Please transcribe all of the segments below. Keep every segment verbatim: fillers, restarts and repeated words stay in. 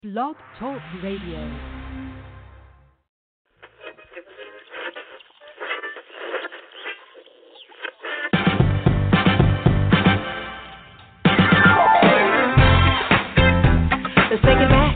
Blog Talk Radio. Let's take it back.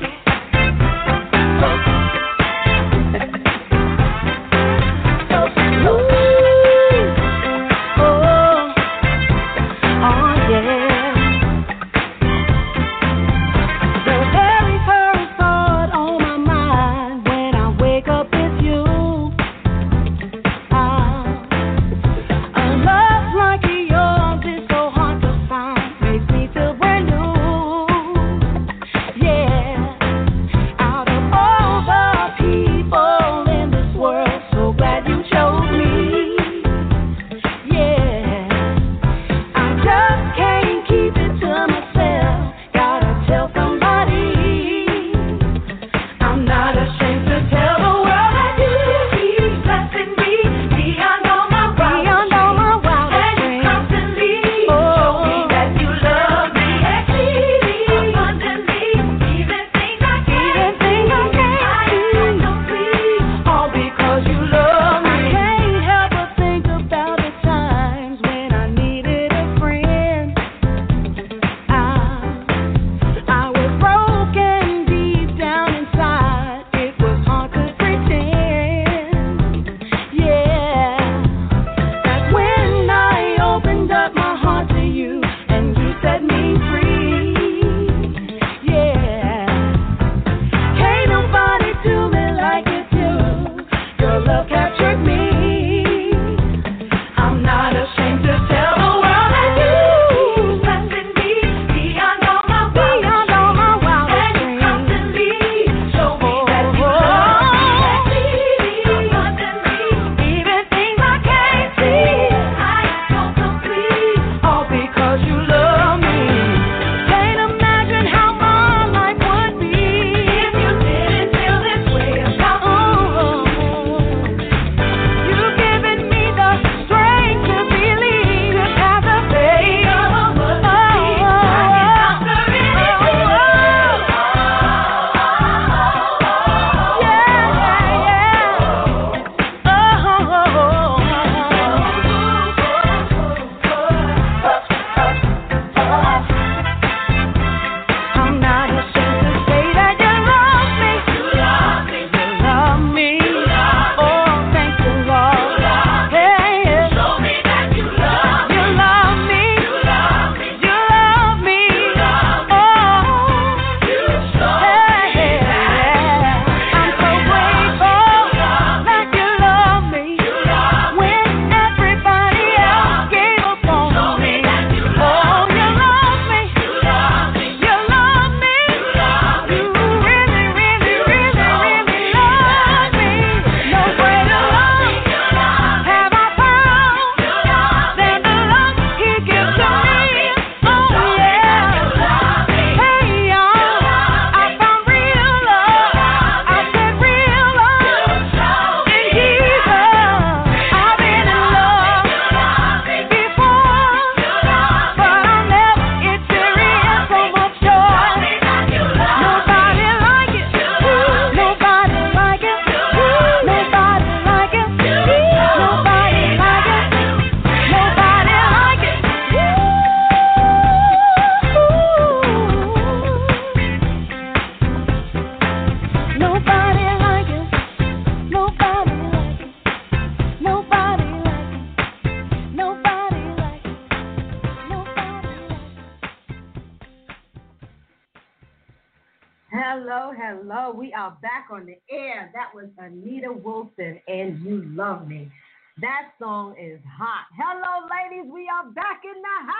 On the air, that was Anita Wilson and You Love Me. That song is hot. Hello, ladies, we are back in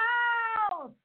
the house.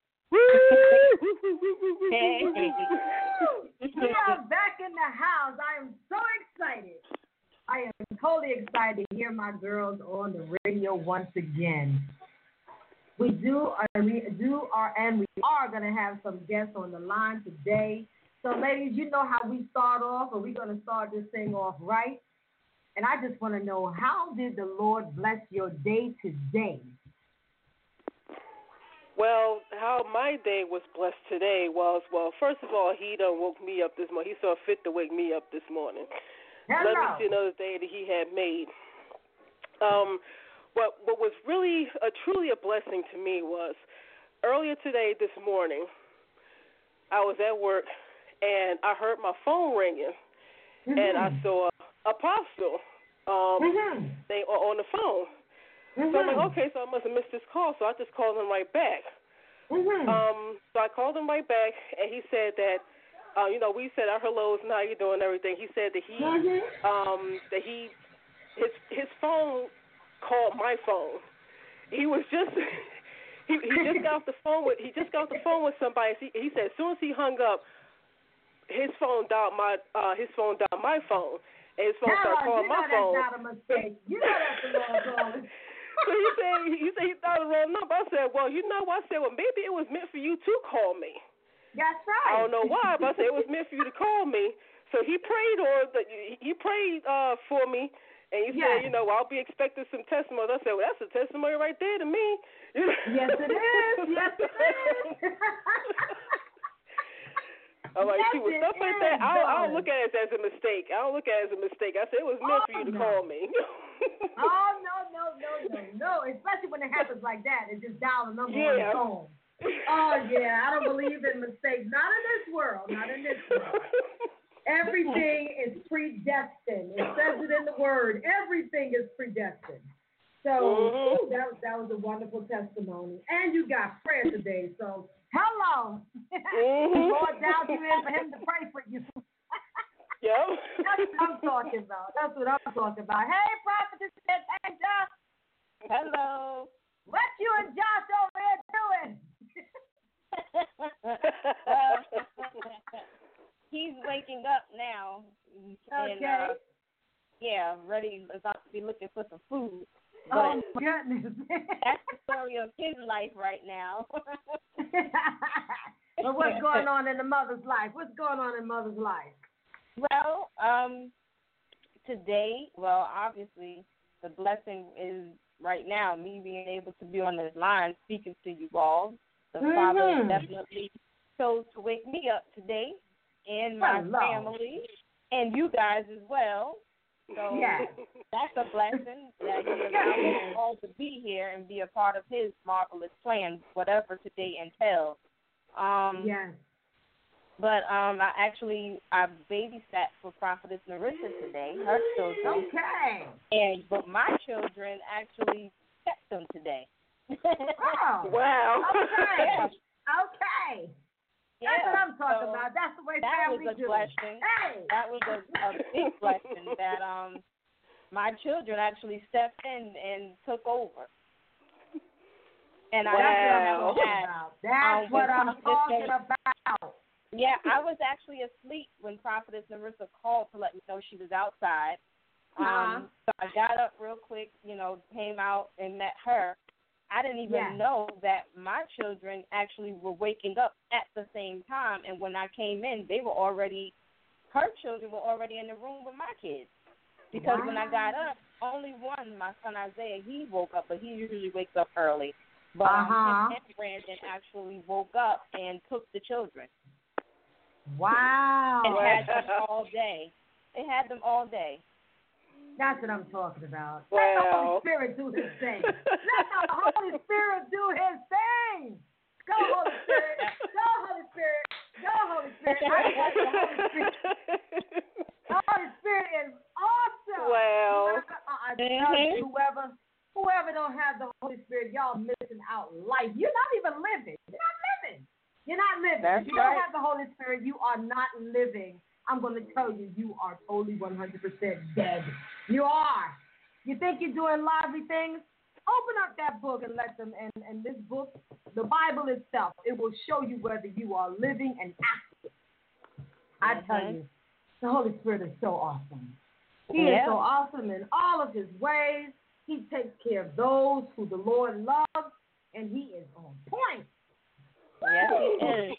Hey. We are back in the house. I am so excited. I am totally excited to hear my girls on the radio once again. We do, uh, we do, are, and we are going to have some guests on the line today. So, ladies, you know how we start off, or we're going to start this thing off right. And I just want to know, how did the Lord bless your day today? Well, how my day was blessed today was, well, first of all, he done woke me up this morning. He saw fit to wake me up this morning. Hello. Let me see another day that he had made. Um, what, what was really, a, truly a blessing to me was, earlier today, this morning, I was at work, and I heard my phone ringing, mm-hmm. and I saw Apostle um, mm-hmm. they are on the phone. Mm-hmm. So I'm like, okay, so I must have missed this call, so I just called him right back. Mm-hmm. Um, so I called him right back, and he said that, uh, you know, we said our hellos and how you doing and everything. He said that he, mm-hmm. um, that he, his his phone called my phone. He was just, he he just got off the phone with he just got off the phone with somebody. He, he said as soon as he hung up, his phone dialed my uh, his phone dialed my phone, and his phone Hello, started calling you know my phone. That's not a mistake. You know that's the wrong calling. So he said he said he thought the wrong number. I said, well, you know what? I said, well, maybe it was meant for you to call me. That's right. I don't know why, but I said it was meant for you to call me. So he prayed or he prayed uh, for me, and he yes. said, you know, well, I'll be expecting some testimony. I said, well, that's a testimony right there to me. Yes, it is. Yes, it is. I'm like, yes, see, with stuff like that, I don't, I don't look at it as a mistake. I don't look at it as a mistake. I said it was meant oh, for you to no. call me. oh, no, no, no, no, no. Especially when it happens like that. It just dial a number yeah. on the phone. Oh, yeah. I don't believe in mistakes. Not in this world. Not in this world. Everything is predestined. It says it in the Word. Everything is predestined. So mm-hmm. ooh, that, that was a wonderful testimony. And you got prayer today. So hello. Mm-hmm. Lord doubt you in for him to pray for you. Yep. That's what I'm talking about. That's what I'm talking about. Hey, Prophetess Angel. Hello. What you and Josh over here doing? Well, he's waking up now. Okay. And, uh, yeah, ready about to be looking for some food. But oh, my goodness. That's the story of his life right now. But what's going on in the mother's life? What's going on in mother's life? Well, um, today, well, obviously, the blessing is right now me being able to be on this line speaking to you all. The mm-hmm. Father definitely chose to wake me up today and my Hello. family and you guys as well. So yes. that's a blessing that he allowed us all to be here and be a part of his marvelous plan, whatever today entails. Um, yes. But um, I actually I babysat for Prophetess Narissa today, her children. Okay. And but my children actually kept them today. Oh. Wow. Okay. Yeah. Okay. Yeah. That's what I'm talking so about. That's the way that family was a do. blessing. Hey. That was a, a big blessing that um my children actually stepped in and took over. And wow. I That's had, what I'm um, talking about. Yeah, I was actually asleep when Prophetess Narissa called to let me know she was outside. Um, uh-huh. So I got up real quick, you know, came out and met her. I didn't even yeah. know that my children actually were waking up at the same time. And when I came in, they were already, her children were already in the room with my kids. Because wow. when I got up, only one, my son Isaiah, he woke up, but he usually wakes up early. But uh-huh. um, him and Brandon actually woke up and took the children. Wow. And had them all day. They had them all day. That's what I'm talking about. Wow. Let the Holy Spirit do his thing. Let the Holy Spirit do his thing. Go, Holy Spirit. Go, Holy Spirit. Go, Holy Spirit. I love the Holy Spirit. The Holy Spirit is awesome. Wow. I, I tell you, whoever, whoever don't have the Holy Spirit, y'all missing out life. You're not even living. You're not living. You're not living. That's if you right. don't have the Holy Spirit, you are not living. I'm going to tell you, you are totally one hundred percent dead. You are. You think you're doing lively things? Open up that book and let them, and, and this book, the Bible itself, it will show you whether you are living and active. I mm-hmm. tell you, the Holy Spirit is so awesome. He yeah. is so awesome in all of his ways. He takes care of those who the Lord loves, and he is on point. Yes, he is.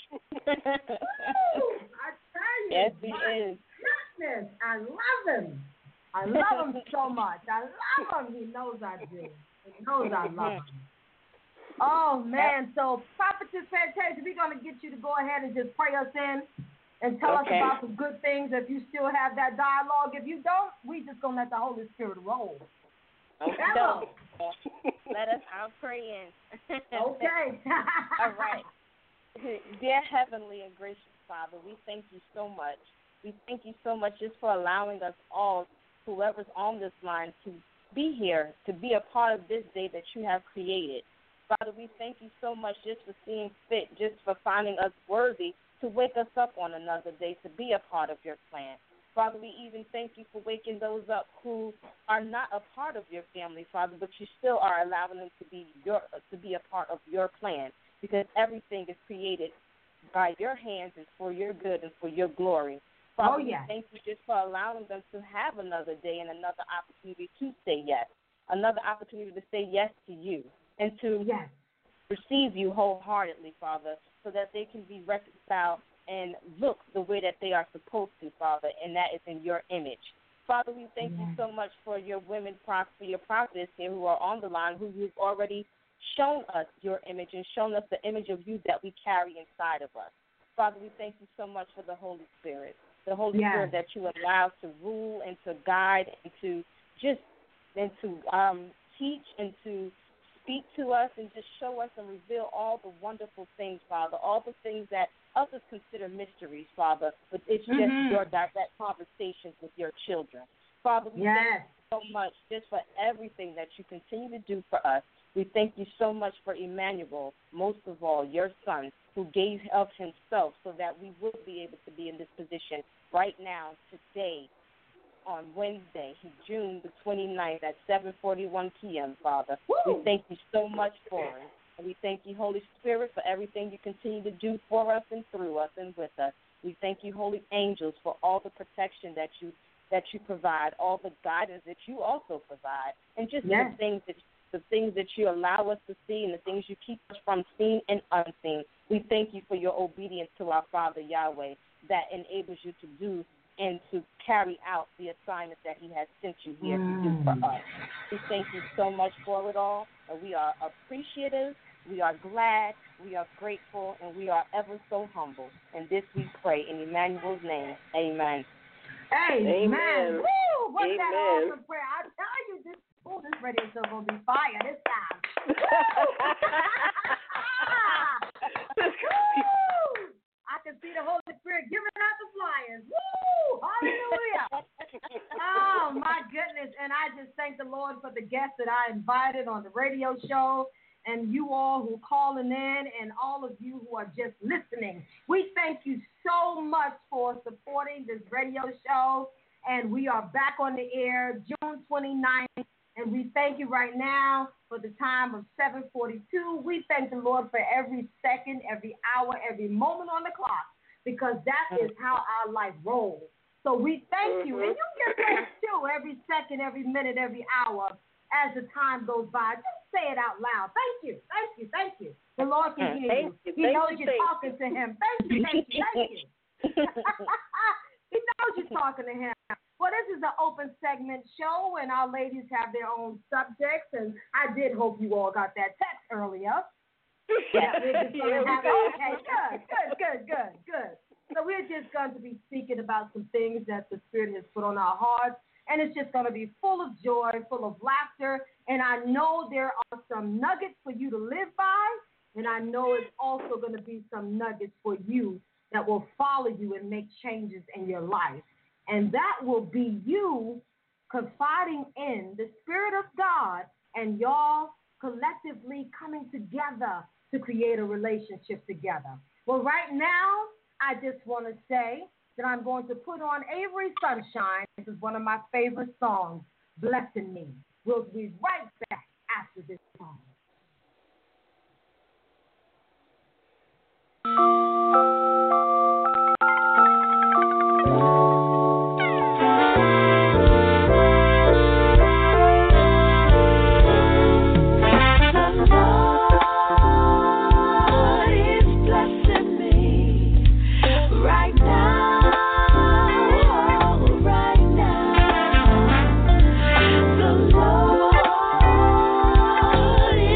I tell you, yes, he my is. goodness, I love him. I love him so much. I love him. He knows I do. He knows I love him. Oh, man. So, Prophetess Fantasia, we're going to get you to go ahead and just pray us in and tell Okay. us about some good things if you still have that dialogue. If you don't, we just going to let the Holy Spirit roll. Okay. Hello. Let us, I'll pray in. Okay. All right. Dear Heavenly and gracious Father, we thank you so much. We thank you so much just for allowing us all, whoever's on this line, to be here, to be a part of this day that you have created. Father, we thank you so much just for seeing fit, just for finding us worthy to wake us up on another day to be a part of your plan. Father, we even thank you for waking those up who are not a part of your family, Father, but you still are allowing them to be your to be a part of your plan, because everything is created by your hands and for your good and for your glory. Father, Oh, yeah. we thank you just for allowing them to have another day and another opportunity to say yes, another opportunity to say yes to you and to Yes. receive you wholeheartedly, Father, so that they can be reconciled and look the way that they are supposed to, Father, and that is in your image. Father, we thank you so much for your women, for your prophets here who are on the line, who you've already shown us your image and shown us the image of you that we carry inside of us. Father, we thank you so much for the Holy Spirit, the Holy Yes. Spirit that you allow to rule and to guide and to just and to um, teach and to speak to us and just show us and reveal all the wonderful things, Father, all the things that others consider mysteries, Father, but it's just Mhm. your direct conversations with your children. Father, we Yes. thank you so much just for everything that you continue to do for us. We thank you so much for Emmanuel, most of all, your son, who gave of himself so that we will be able to be in this position right now, today, on Wednesday, June the twenty-ninth at seven forty-one p.m., Father. Woo! We thank you so much for it. And we thank you, Holy Spirit, for everything you continue to do for us and through us and with us. We thank you, Holy Angels, for all the protection that you that you provide, all the guidance that you also provide, and just Yes. the things that the things that you allow us to see and the things you keep us from seen and unseen. We thank you for your obedience to our Father Yahweh that enables you to do and to carry out the assignment that he has sent you here to do for us. We thank you so much for it all, and we are appreciative, we are glad, we are grateful, and we are ever so humble. And this we pray in Emmanuel's name. Amen. Amen. Amen. Woo! What's that Amen. awesome prayer? I tell you, this, oh, this radio show going to be fire this time. Woo! I can see the Holy Spirit giving out the flyers. Woo! Hallelujah. Oh, my goodness. And I just thank the Lord for the guests that I invited on the radio show, and you all who are calling in, and all of you who are just listening. We thank you so much for supporting this radio show, and we are back on the air June twenty-ninth, and we thank you right now for the time of seven forty-two. We thank the Lord for every second, every hour, every moment on the clock, because that is how our life rolls. So we thank you, and you get blessed too every second, every minute, every hour as the time goes by. Just say it out loud. Thank you, thank you, thank you. The Lord can hear Thank you. you, He thank knows you, you're thank talking to him. Thank you, thank you, thank you. He knows you're talking to him. Well, this is an open segment show, and our ladies have their own subjects, and I did hope you all got that text earlier. Yeah, we're just gonna Yeah, we have, did. okay, good, good, good, good, good. So we're just going to be speaking about some things that the Spirit has put on our hearts, and it's just going to be full of joy, full of laughter, and I know there are some nuggets for you to live by, and I know it's also going to be some nuggets for you that will follow you and make changes in your life. And that will be you confiding in the Spirit of God and y'all collectively coming together to create a relationship together. Well, right now, I just want to say that I'm going to put on Avery Sunshine. This is one of my favorite songs, Blessing Me. We'll be right back after this song. The Lord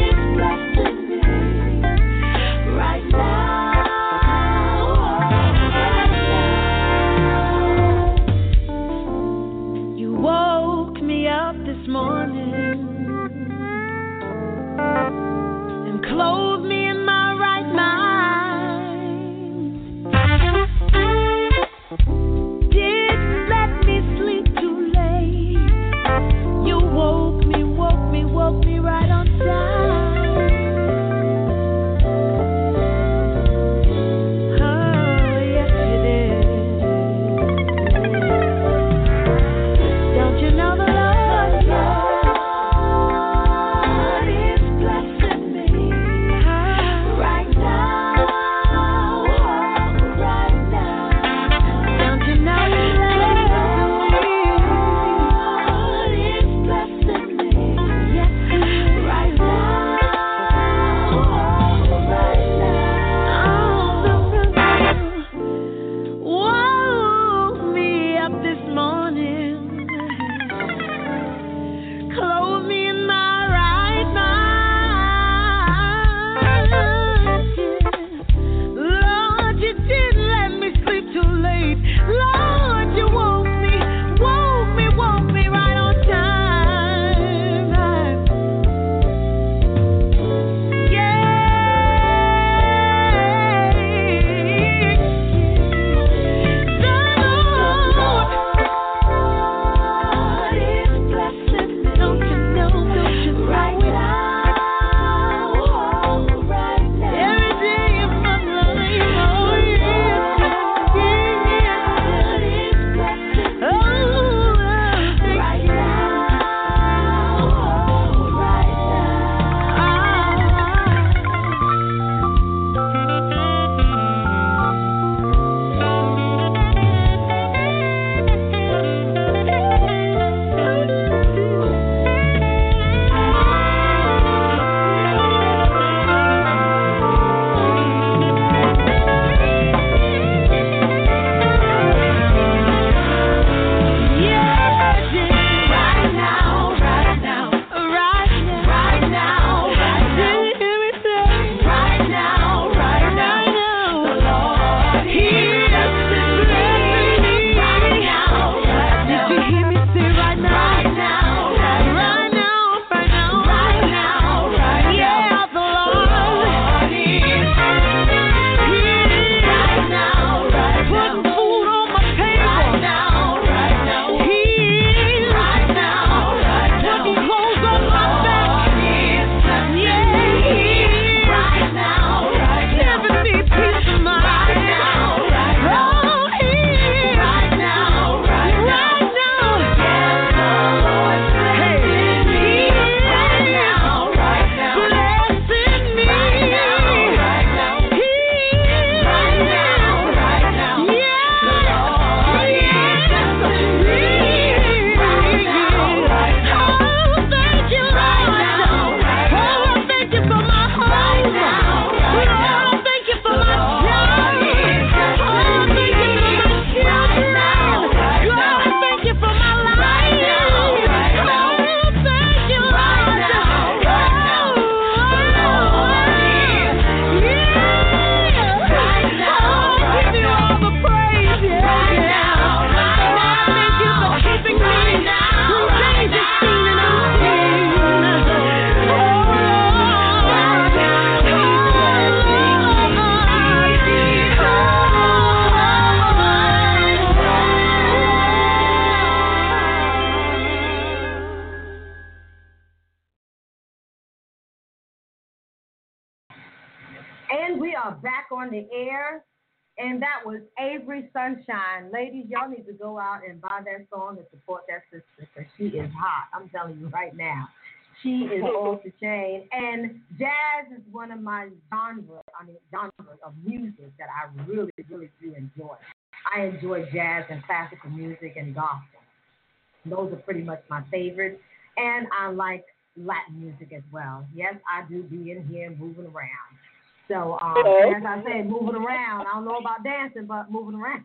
are back on the air, and that was Avery Sunshine. Ladies, y'all need to go out and buy that song and support that sister because she is hot. I'm telling you right now. She is off the chain. And jazz is one of my genres, I mean, genres of music that I really, really do enjoy. I enjoy jazz and classical music and gospel. Those are pretty much my favorites. And I like Latin music as well. Yes, I do be in here moving around. So, um, as I said, moving around. I don't know about dancing, but moving around.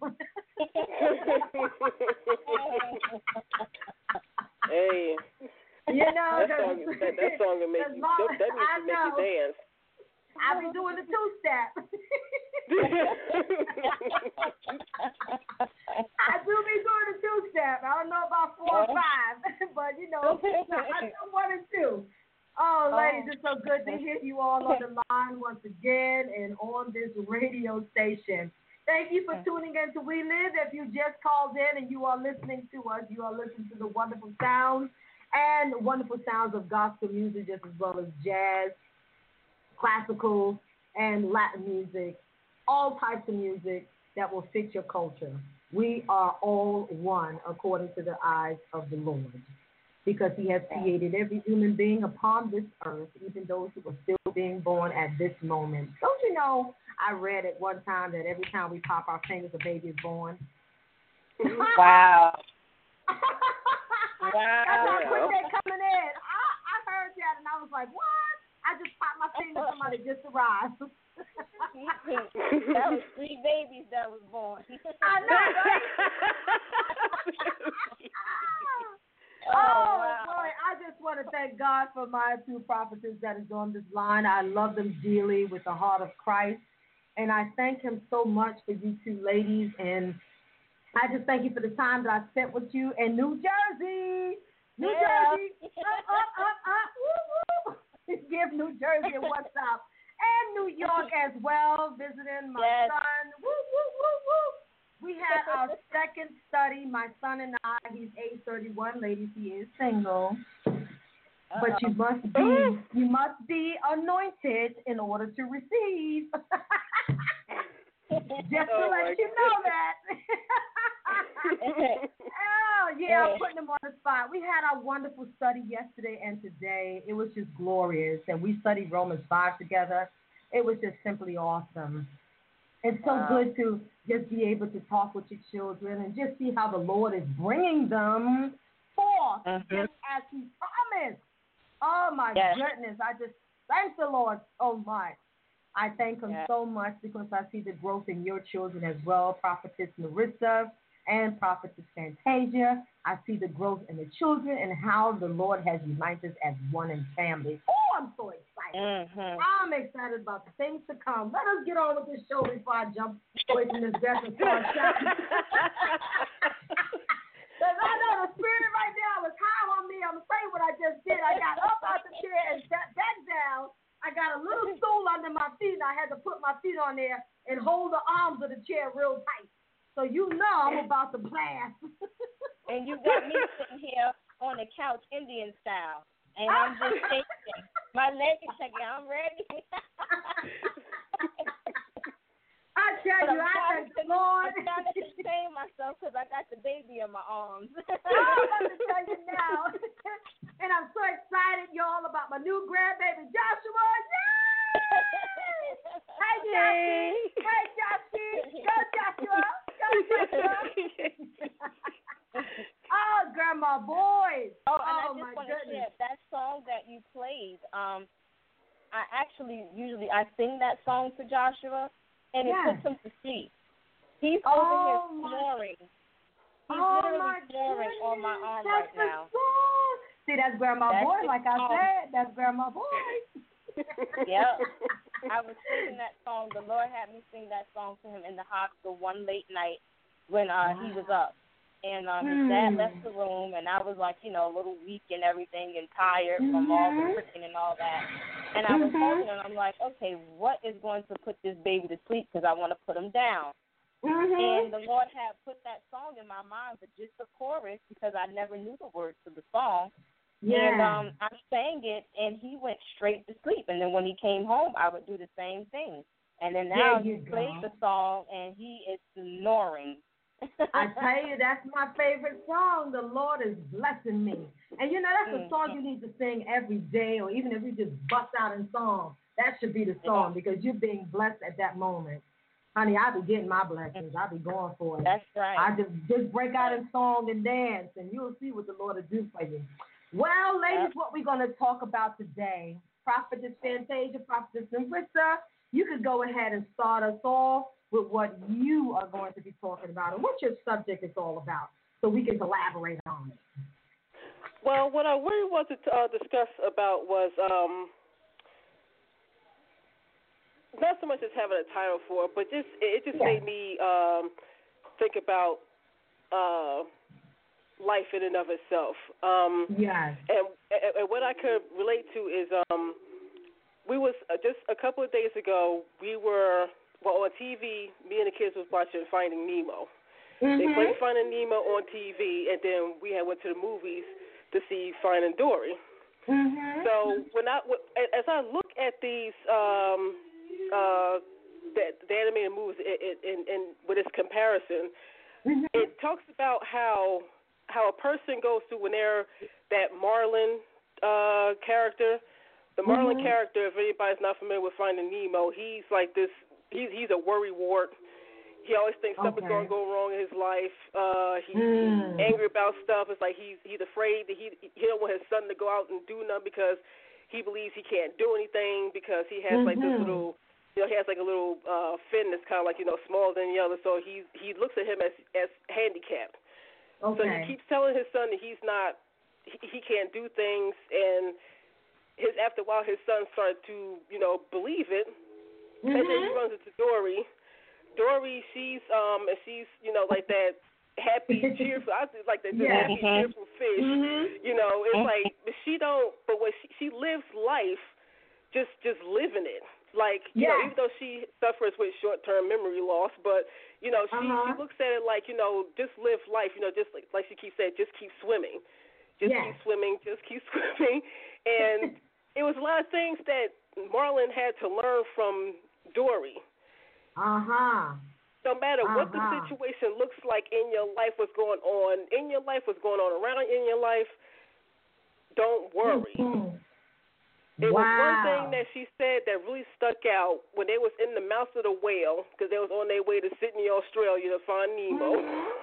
Hey. You know, that song, that, that song will make you, that, that makes you, make you dance. I be doing the two-step. I do be doing the two-step. I don't know about four or five, but, you know, I do one and two. Oh, ladies, it's so good to hear you all on the line once again and on this radio station. Thank you for tuning in to We Live. If you just called in and you are listening to us, you are listening to the wonderful sounds and wonderful sounds of gospel music, just as well as jazz, classical, and Latin music, all types of music that will fit your culture. We are all one according to the eyes of the Lord, because he has created every human being upon this earth, even those who are still being born at this moment. Don't you know, I read at one time that every time we pop our fingers, a baby is born. Wow. Wow. That's how quick they're coming in. I, I heard that, and I was like, what? I just popped my finger, somebody just arrived. That was three babies that was born. I know, right? Oh, oh wow. Boy, I just want to thank God for my two prophetess that is on this line. I love them dearly with the heart of Christ, and I thank him so much for you two ladies, and I just thank you for the time that I spent with you in New Jersey. New yeah. Jersey, up, up, up, up, woo, woo. Give New Jersey a what's up. And New York as well, visiting my yes. son. Woo, woo, woo, woo. We had our second study, my son and I. He's age thirty-one, ladies. He is single. Uh-oh. But you must be, you must be anointed in order to receive. Just to oh let you know that. Oh, yeah, I'm putting them on the spot. We had our wonderful study yesterday and today. It was just glorious. And we studied Romans five together. It was just simply awesome. It's so wow. good to just be able to talk with your children and just see how the Lord is bringing them forth, uh-huh. just as he promised. Oh, my yes. goodness. I just thank the Lord so much. I thank him yeah. so much because I see the growth in your children as well, Prophetess Marissa and Prophetess Fantasia. I see the growth in the children and how the Lord has united us as one in family. Oh, I'm so excited. Mm-hmm. I'm excited about the things to come. Let us get on with this show before I jump away from this desk and start shouting. Because I know the spirit right now is high on me. I'm saying what I just did. I got up out the chair and sat back down. I got a little stool under my feet, and I had to put my feet on there and hold the arms of the chair real tight. So you know I'm about to blast. And you got me sitting here on the couch Indian style, and I'm just shaking. My legs are shaking. I'm ready. I tell you, I thank the Lord. I'm trying to sustain myself because I got the baby in my arms. I'm about to tell you now. And I'm so excited, y'all, about my new grandbaby, Joshua. Yay! Hey, Joshie. Hey, Joshie. Go, Joshua. Go, Joshua. Oh, Grandma Boys. Oh, and oh I just my want to goodness. share that song that you played. Um, I actually, usually, I sing that song to Joshua, and it yes. puts him to sleep. He's oh, over here snoring. He's oh literally snoring on my arm that's right now. Song. See, that's Grandma that's Boy, like I song. said. That's Grandma Boy. Yep. I was singing that song. The Lord had me sing that song to him in the hospital one late night when uh, he was up. And um, his dad left the room, and I was like, you know, a little weak and everything and tired mm-hmm. from all the cooking and all that. And I was mm-hmm. holding him, and I'm like, okay, what is going to put this baby to sleep because I want to put him down. Mm-hmm. And the Lord had put that song in my mind, but just the chorus because I never knew the words to the song. Yeah. And um, I sang it, and he went straight to sleep. And then when he came home, I would do the same thing. And then now There you you played go. the song, and he is snoring. I tell you, that's my favorite song. The Lord is blessing me. And you know, that's a song you need to sing every day, or even if you just bust out in song, that should be the song because you're being blessed at that moment. Honey, I be getting my blessings. I be going for it. That's right. I just, just break out in song and dance, and you'll see what the Lord will do for you. Well, ladies, Yep. what we're going to talk about today, Prophetess Fantasia, Prophetess Simprissa, you could go ahead and start us off with what you are going to be talking about and what your subject is all about, so we can collaborate on it. Well, what I really wanted to uh, discuss about was um, not so much as having a title for it, but just it just Yeah. made me um, think about uh, life in and of itself. Um, Yes. and, and what I could relate to is um, we was uh, just a couple of days ago. We were well on T V. Me and the kids was watching Finding Nemo. Mm-hmm. They played Finding Nemo on T V, and then we had went to the movies to see Finding Dory. Mm-hmm. So when I as I look at these um, uh, the, the animated movies in, in, in with its comparison, Mm-hmm. it talks about how how a person goes through when they're that Marlin uh, character. The Marlin Mm-hmm. character, if anybody's not familiar with Finding Nemo, he's like this. He's he's a worry wart. He always thinks stuff is Okay. going to go wrong in his life. Uh, he's, Mm. he's angry about stuff. It's like he's he's afraid that he he don't want his son to go out and do nothing because he believes he can't do anything because he has like this Mhm. little, you know, he has like a little uh, fin that's kind of like, you know, smaller than the other. So he he looks at him as as handicapped. Okay. So he keeps telling his son that he's not, he, he can't do things, and his after a while his son started to, you know, believe it. Mm-hmm. And then he runs into Dory. Dory, she's um, and she's you know like that happy, cheerful. I just like that just Yeah. happy, Mhm. cheerful fish. Mm-hmm. You know, it's Mhm. like but she don't. But when she she lives life, just just living it. Like you know, Yeah. even though she suffers with short term memory loss, but you know she Uh-huh. she looks at it like you know just live life. You know, just like like she keeps saying, just keep swimming, just Yeah. keep swimming, just keep swimming. And it was a lot of things that Marlin had to learn from Dory. Uh-huh. No matter what the Uh-huh. situation looks like in your life, what's going on in your life, what's going on around in your life, don't worry. Mhm. It Wow. was one thing that she said that really stuck out when they was in the mouth of the whale, because they was on their way to Sydney, Australia to find Nemo.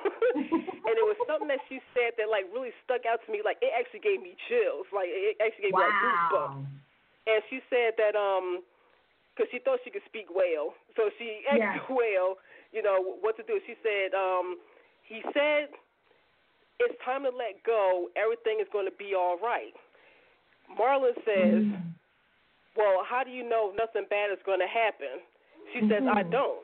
And it was something that she said that like really stuck out to me. Like it actually gave me chills. Like it actually gave me like Wow. goosebumps. And she said that um, because she thought she could speak whale, so she asked Yeah. the whale, you know, what to do. She said, um, he said, it's time to let go. Everything is going to be all right. Marlin says, Mhm. well, how do you know nothing bad is going to happen? She says, I Mhm. don't.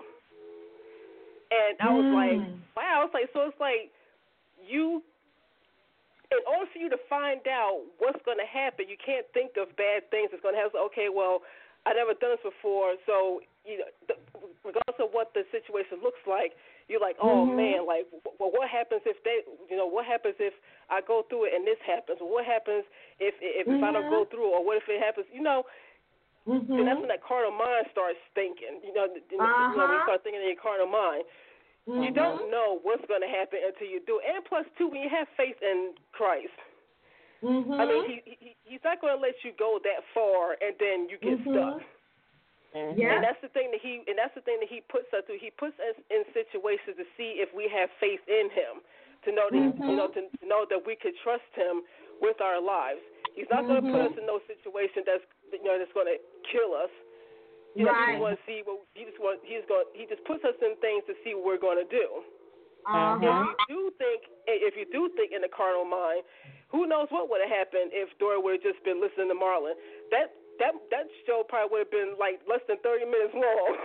And I was like, Mm. wow. It's like, so it's like you, in order for you to find out what's going to happen, you can't think of bad things that's going to happen. Okay, well, I never done this before, so you know, the, regardless of what the situation looks like, you're like, oh Mhm. man, like, well, what happens if they, you know, what happens if I go through it and this happens? What happens if if, if I don't go through, or what if it happens? You know, Mhm. and that's when that carnal mind starts thinking. You know, you know, Uh-huh. when you start thinking in your carnal mind, Mhm. you don't know what's going to happen until you do it. And plus, too, when you have faith in Christ. Mhm. I mean, he, he he's not going to let you go that far and then you get Mhm. stuck. Mhm. Yeah. And that's the thing that he and that's the thing that he puts us through. He puts us in situations to see if we have faith in him, to know that Mhm. you know to, to know that we could trust him with our lives. He's not going to put Mhm. us in no situation that's you know that's going to kill us. You know, he Right. just want to see what he just want. He's going. He just puts us in things to see what we're going to do. Uh-huh. If you do think, if you do think in the carnal mind, who knows what would have happened if Dory would have just been listening to Marlin? That that that show probably would have been like less than thirty minutes long.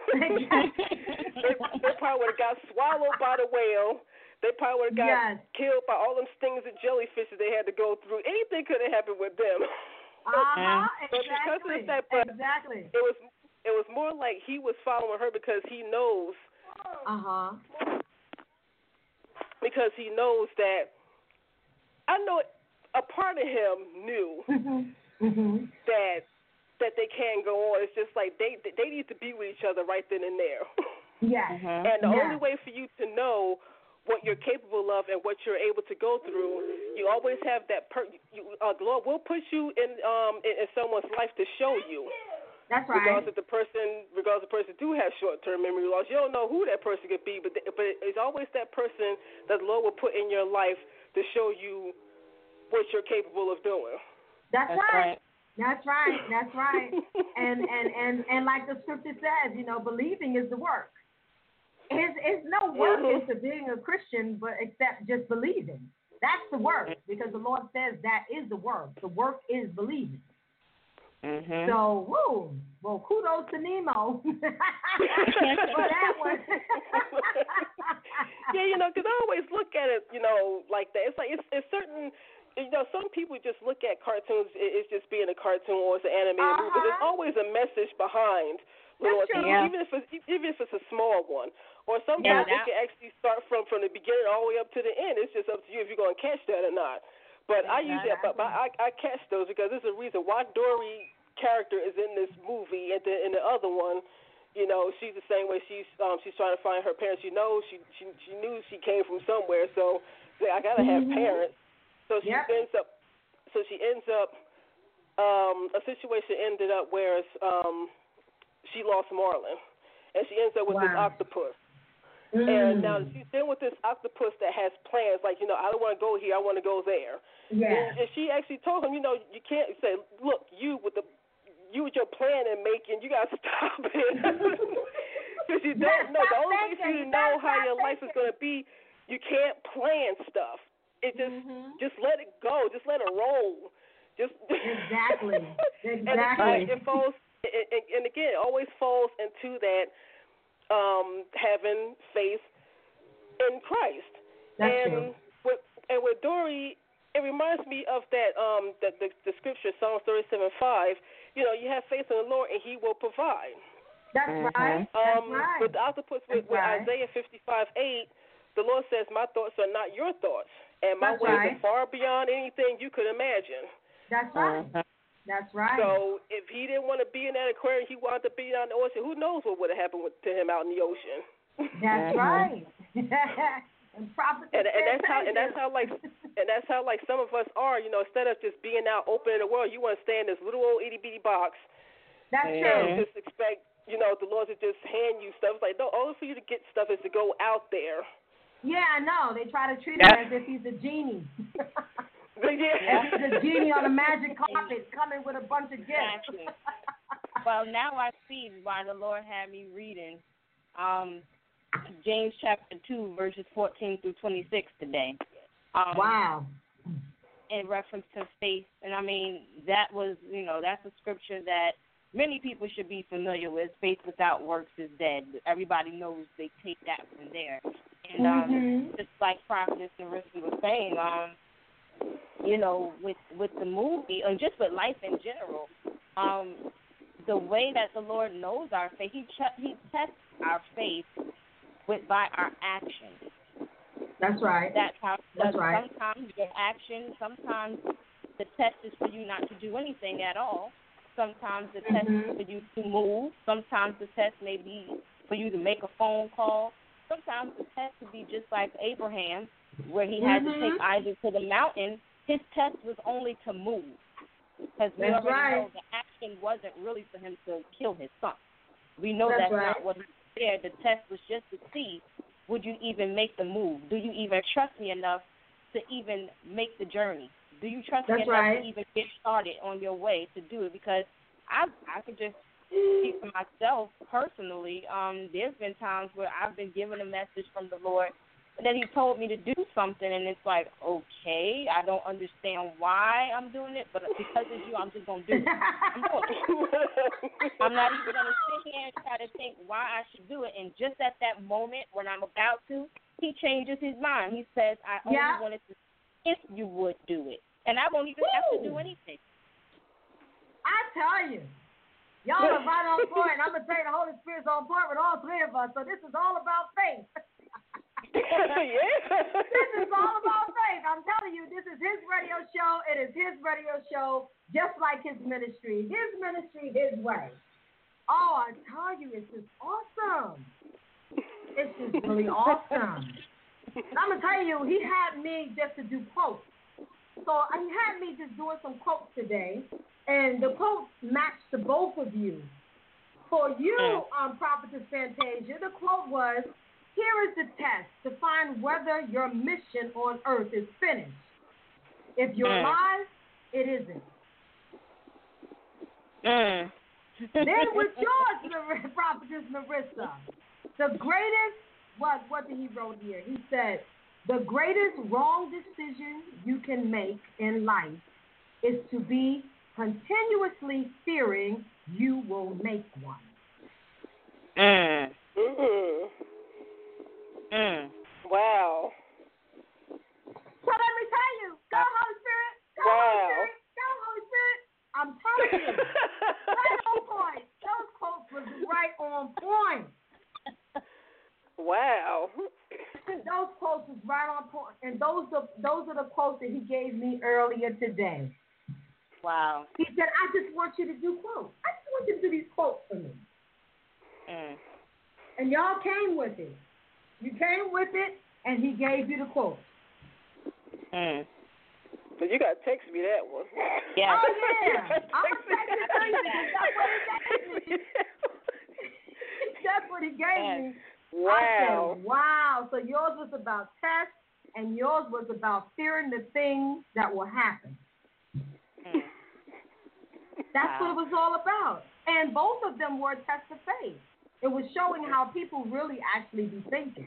they, they probably would have got swallowed by the whale. They probably would have got Yes. killed by all them stings and jellyfishes they had to go through. Anything could have happened with them. Uh-huh. But because of Exactly. the fact, but Exactly. it was it was more like he was following her because he knows Uh-huh. because he knows that I know a part of him knew Mhm. Mhm. that that they can't go on. It's just like they they need to be with each other right then and there. Yes. Mm-hmm. And the yes. only way for you to know what you're capable of and what you're able to go through, you always have that. Per- you, uh, the Lord will put you in um in, in someone's life to show you. That's right. Regardless if the person, regardless if the person do have short-term memory loss, you don't know who that person could be, but th- but it's always that person that the Lord will put in your life to show you what you're capable of doing. That's, That's right. right. That's right. That's right. and, and and and like the scripture says, you know, believing is the work. It's, it's no work Mm-hmm. into being a Christian, but except just believing. That's the work, because the Lord says that is the work. The work is believing. Mm-hmm. So, woo, well, kudos to Nemo for that one. Yeah, you know, because I always look at it, you know, like that. It's like it's, it's certain, you know, some people just look at cartoons. It's just being a cartoon or it's an animated uh-huh. movie, but there's always a message behind. Little That's true. yeah. Even if it's, even if it's a small one, or sometimes Yeah, it can actually start from from the beginning all the way up to the end. It's just up to you if you're going to catch that or not. But I usually, but, but I I catch those because there's a reason why Dory character is in this movie, and then in the other one, you know, she's the same way. She's um she's trying to find her parents. You know, she she she knew she came from somewhere, so I gotta have mm-hmm. parents. So she yep. ends up, so she ends up, um a situation ended up where um she lost Marlin, and she ends up with wow. this octopus. Mm. And now she's been with this octopus that has plans, like, you know, I don't want to go here, I want to go there. Yeah. And, and she actually told him, you know, you can't say, look, you with the, you with your plan and making, you got to stop it. Because you don't know. The only way for you to know how your life is going to be, you can't plan stuff. It just, mm-hmm. just let it go. Just let it roll. Just exactly. Exactly. And again, it falls, and, and again, it always falls into that um, having faith in Christ. That's and true. With, and with Dory, it reminds me of that um the the, the scripture, Psalms thirty-seven five. You know, you have faith in the Lord, and He will provide. That's mm-hmm. right. Um, That's right. With the octopus, with, with right. Isaiah fifty-five eight, the Lord says, "My thoughts are not your thoughts, and my That's ways right. are far beyond anything you could imagine." That's right. Mm-hmm. That's right. So if he didn't want to be in that aquarium, he wanted to be out in the ocean. Who knows what would have happened with, to him out in the ocean? That's mm-hmm. right. and, and, and that's how and that's how like and that's how like some of us are. You know, instead of just being out open in the world, you want to stay in this little old itty bitty box. That's and true. just expect, you know, the Lord to just hand you stuff. It's like, no, all for you to get stuff is to go out there. Yeah, I know. They try to treat him as if he's a genie. Yeah. As he's a genie on a magic carpet coming with a bunch of gifts. Exactly. Well, now I see why the Lord had me reading um, James chapter two, verses fourteen through twenty-six today. Um, wow. In reference to faith. And I mean, that was, you know, that's a scripture that many people should be familiar with. Faith without works is dead. Everybody knows they take that from there. And um, mm-hmm. just like Prophetess Narissa was saying, um, you know, with with the movie, and just with life in general, um, the way that the Lord knows our faith, He ch- He tests our faith with by our actions. That's right. That's how. That's right. Sometimes your action, sometimes the test is for you not to do anything at all. Sometimes the test mm-hmm. is for you to move. Sometimes the test may be for you to make a phone call. Sometimes the test could be just like Abraham, where he had mm-hmm. to take Isaac to the mountain. His test was only to move, because we that's already right. know the action wasn't really for him to kill his son. We know that's, that's right. not what was there. The test was just to see, would you even make the move? Do you even trust me enough to even make the journey? Do you trust that's me enough right. to even get started on your way to do it? Because I I could just speak for myself personally. Um, there's been times where I've been given a message from the Lord, and then He told me to do something, and it's like, okay, I don't understand why I'm doing it, but because it's you, I'm just going to do it. I'm doing it. I'm not even going to sit here and try to think why I should do it. And just at that moment when I'm about to, He changes His mind. He says, I only yeah. wanted to see if you would do it. And I won't even Woo. have to do anything. I tell you. Y'all are right on point. I'm going to tell you the Holy Spirit's on point with all three of us. So this is all about faith. Yeah. This is all about faith. I'm telling you, this is His radio show. It is is his radio show, just like his ministry. His ministry, his way. Oh, I tell you, it's just awesome. It's just really awesome. And I'm going to tell you, he had me just to do quotes. So he had me just doing some quotes today, and the quotes matched to both of you. For you, um, Prophetess Fantasia, the quote was, here is the test to find whether your mission on earth is finished. If you're mm. alive, it isn't. Mm. Then with yours, Mar- Prophetess Marissa, the greatest, what, what did he wrote here? He said, the greatest wrong decision you can make in life is to be continuously fearing you will make one. Mm. Mm. Mm. Wow. So let me tell you, go Holy Spirit, go Wow. Holy Spirit, go Holy Spirit. I'm telling you, right on point. Those quotes was right on point. Wow. Those quotes was right on point, and those are those are the quotes that he gave me earlier today. Wow. He said, "I just want you to do quotes. I just want you to do these quotes for me." Mm. And y'all came with it. You came with it, and he gave you the quotes. Mm. So you got to text me that one. Yeah. Oh, yeah. I'm going to text it to you because that's what he gave me. That's what he gave me. Wow. I said, wow. So yours was about tests, and yours was about fearing the things that will happen. Mm. That's Wow. what it was all about. And both of them were a test of faith. It was showing how people really actually be thinking.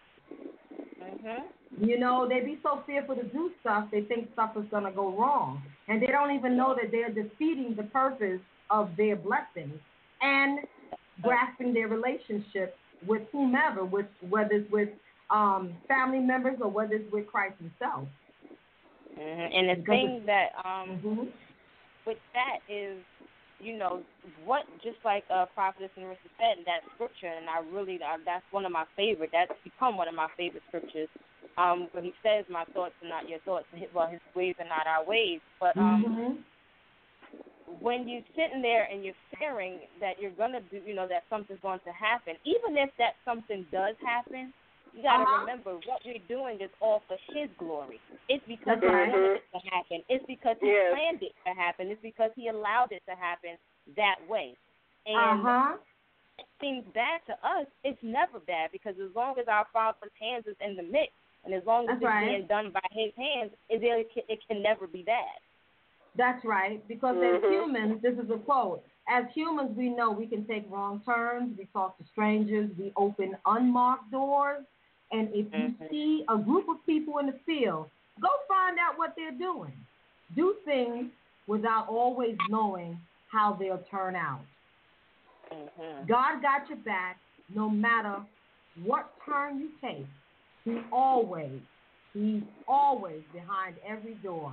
Mhm. You know, they be so fearful to do stuff, they think stuff is going to go wrong. And they don't even know that they're defeating the purpose of their blessings and grasping their relationship with whomever, with whether it's with um, family members or whether it's with Christ himself. Mhm. And the Because thing that um Mm-hmm. with that is, you know, what just like uh, Prophetess Marissa said in that scripture, and I really uh, that's one of my favorite. That's become one of my favorite scriptures. Um, where he says, "My thoughts are not your thoughts, and his, well, his ways are not our ways." But um, Mm-hmm. when you're sitting there and you're fearing that you're gonna do, you know, that something's going to happen, even if that something does happen, you got to Uh-huh. remember what you're doing is all for His glory. It's because That's He right. wanted it to happen. It's because He Yes. planned it to happen. It's because He allowed it to happen that way. And Uh-huh. it seems bad to us. It's never bad because as long as our Father's hands is in the mix, and as long as That's it's right. being done by His hands, it, it, can, it can never be bad. That's right. Because as Mhm. humans, this is a quote, as humans, we know we can take wrong turns, we talk to strangers, we open unmarked doors, and if you Mhm. see a group of people in the field, go find out what they're doing. Do things without always knowing how they'll turn out. Mm-hmm. God got your back no matter what turn you take. He always, he's always behind every door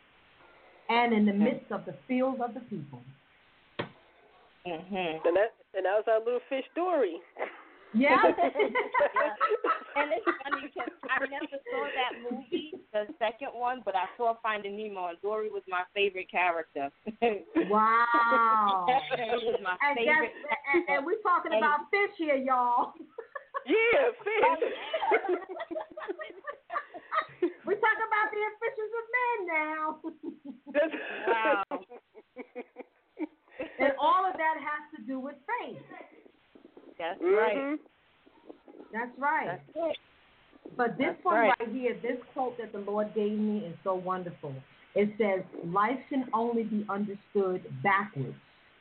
and in the midst of the field of the people. Mm-hmm. And that and that was our little fish Dory. Yeah. Yeah. And it's funny because I never saw that movie, the second one, but I saw Finding Nemo, and Dory was my favorite character. Wow. It was my And, favorite. that's, and, and we're talking And- about fish here, y'all. Yeah, fish. We're talking about the fishes of men now. Wow. And all of that has to do with faith. That's Mhm. right. That's right. That's it. But this That's one right. right here, this quote that the Lord gave me is so wonderful. It says, life can only be understood backwards,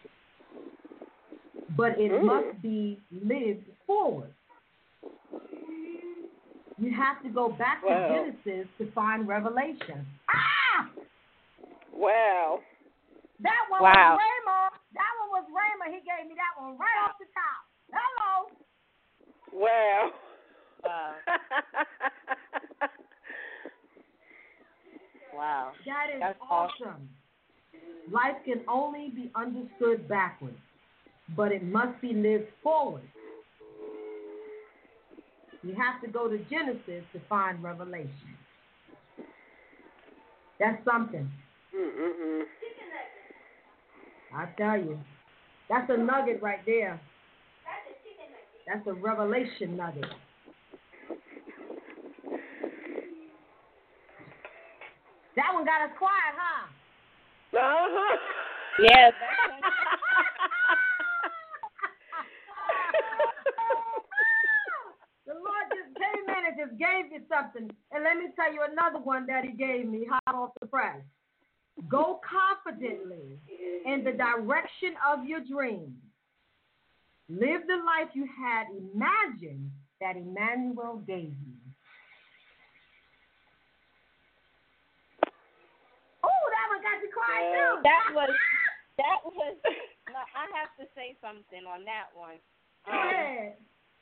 but it Mm. must be lived forward. You have to go back Wow. to Genesis to find Revelation. Ah! Wow. That one Wow. was Raymond. That one was Raymond. He gave me that one right off the top. Hello. Wow. Wow. Wow. That is That's awesome. Life can only be understood backwards, but it must be lived forward. You have to go to Genesis to find Revelation. That's something. Mm-mm. I tell you, that's a nugget right there. That's a revelation nugget. That one got us quiet, huh? Uh-huh. Yeah. The Lord just came in and just gave you something. And let me tell you another one that he gave me, hot off the press. Go confidently in the direction of your dreams. Live the life you had imagined that Emmanuel gave you. Oh, that one got you quiet too. That was, that was, no, I have to say something on that one. Go ahead.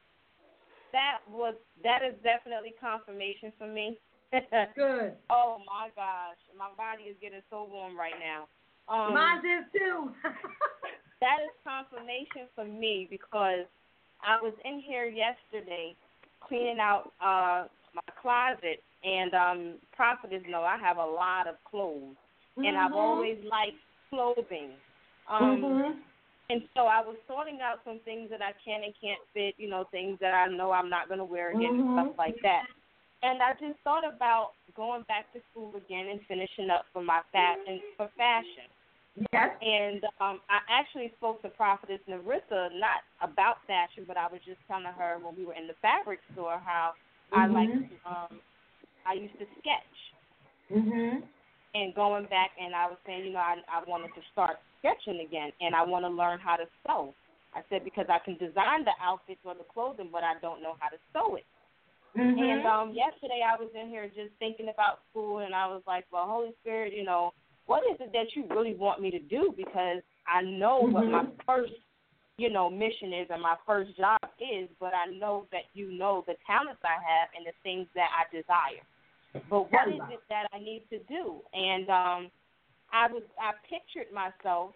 That was, that is definitely confirmation for me. Good. Oh my gosh, my body is getting so warm right now. Um, Mine is too. That is confirmation for me because I was in here yesterday cleaning out uh, my closet, and um, prophetess know I have a lot of clothes, mm-hmm. and I've always liked clothing. Um, mm-hmm. And so I was sorting out some things that I can and can't fit, you know, things that I know I'm not going to wear again mm-hmm. and stuff like that. And I just thought about going back to school again and finishing up for my fashion, for fashion. Yes. And um, I actually spoke to Prophetess Narissa, not about fashion, but I was just telling her when we were in the fabric store how mm-hmm. I like to, um, I used to sketch. Mm-hmm. And going back, and I was saying, you know, I, I wanted to start sketching again, and I want to learn how to sew. I said because I can design the outfits or the clothing, but I don't know how to sew it. Mm-hmm. And um, yesterday I was in here just thinking about school, and I was like, well, Holy Spirit, you know, what is it that you really want me to do? Because I know mm-hmm. what my first, you know, mission is and my first job is, but I know that you know the talents I have and the things that I desire. But what is it that I need to do? And um, I was I pictured myself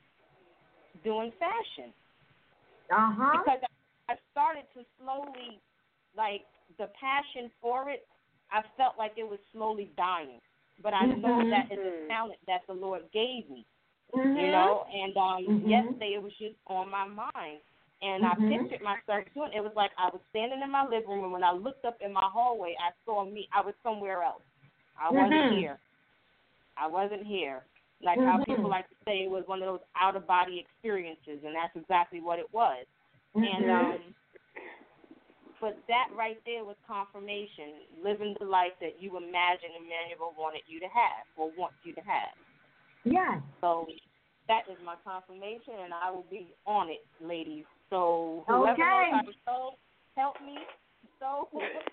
doing fashion. Uh-huh. Because I started to slowly, like, the passion for it, I felt like it was slowly dying. But I mm-hmm. know that it's a talent that the Lord gave me, mm-hmm. you know. And um, mm-hmm. yesterday it was just on my mind. And mm-hmm. I pictured myself doing it. It was like I was standing in my living room, and when I looked up in my hallway, I saw me. I was somewhere else. I wasn't mm-hmm. here. I wasn't here. Like mm-hmm. how people like to say it was one of those out-of-body experiences, and that's exactly what it was. Mm-hmm. And um, but that right there was confirmation, living the life that you imagined Emmanuel wanted you to have or wants you to have. Yeah. So that is my confirmation, and I will be on it, ladies. So whoever okay. knows how to sew, help me. So,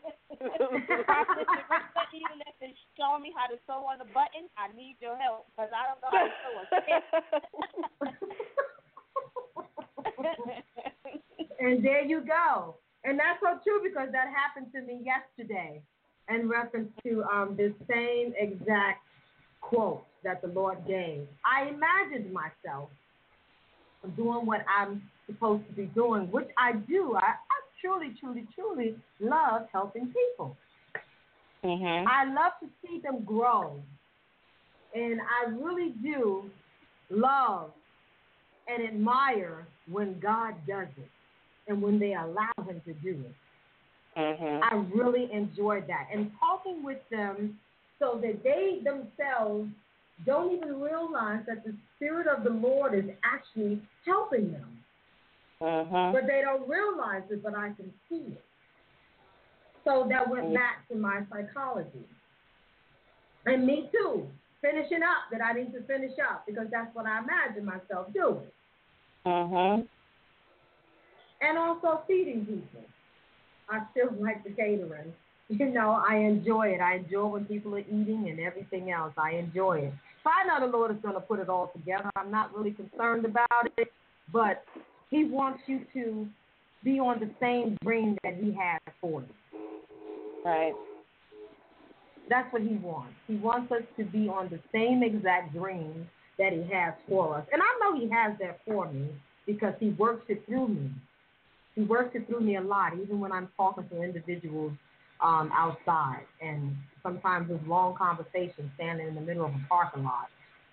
even if it's showing me how to sew on the button, I need your help because I don't know how to sew a sketch. And there you go. And that's so true because that happened to me yesterday in reference to um, this same exact quote that the Lord gave. I imagined myself doing what I'm supposed to be doing, which I do. I, I truly, truly, truly love helping people. Mm-hmm. I love to see them grow. And I really do love and admire when God does it and when they allow him to do it. Mm-hmm. I really enjoy that. And talking with them so that they themselves don't even realize that the Spirit of the Lord is actually helping them. Mm-hmm. But they don't realize it, but I can see it. So that went mm-hmm. back to my psychology. And me too, finishing up that I need to finish up because that's what I imagine myself doing. Mm-hmm. And also feeding people. I still like the catering. You know, I enjoy it. I enjoy when people are eating and everything else. I enjoy it. So I know the Lord is going to put it all together. I'm not really concerned about it, but he wants you to be on the same dream that he has for you. Right. That's what he wants. He wants us to be on the same exact dream that he has for us. And I know he has that for me because he works it through me. He works it through me a lot, even when I'm talking to individuals um, outside. And sometimes with long conversations standing in the middle of a parking lot.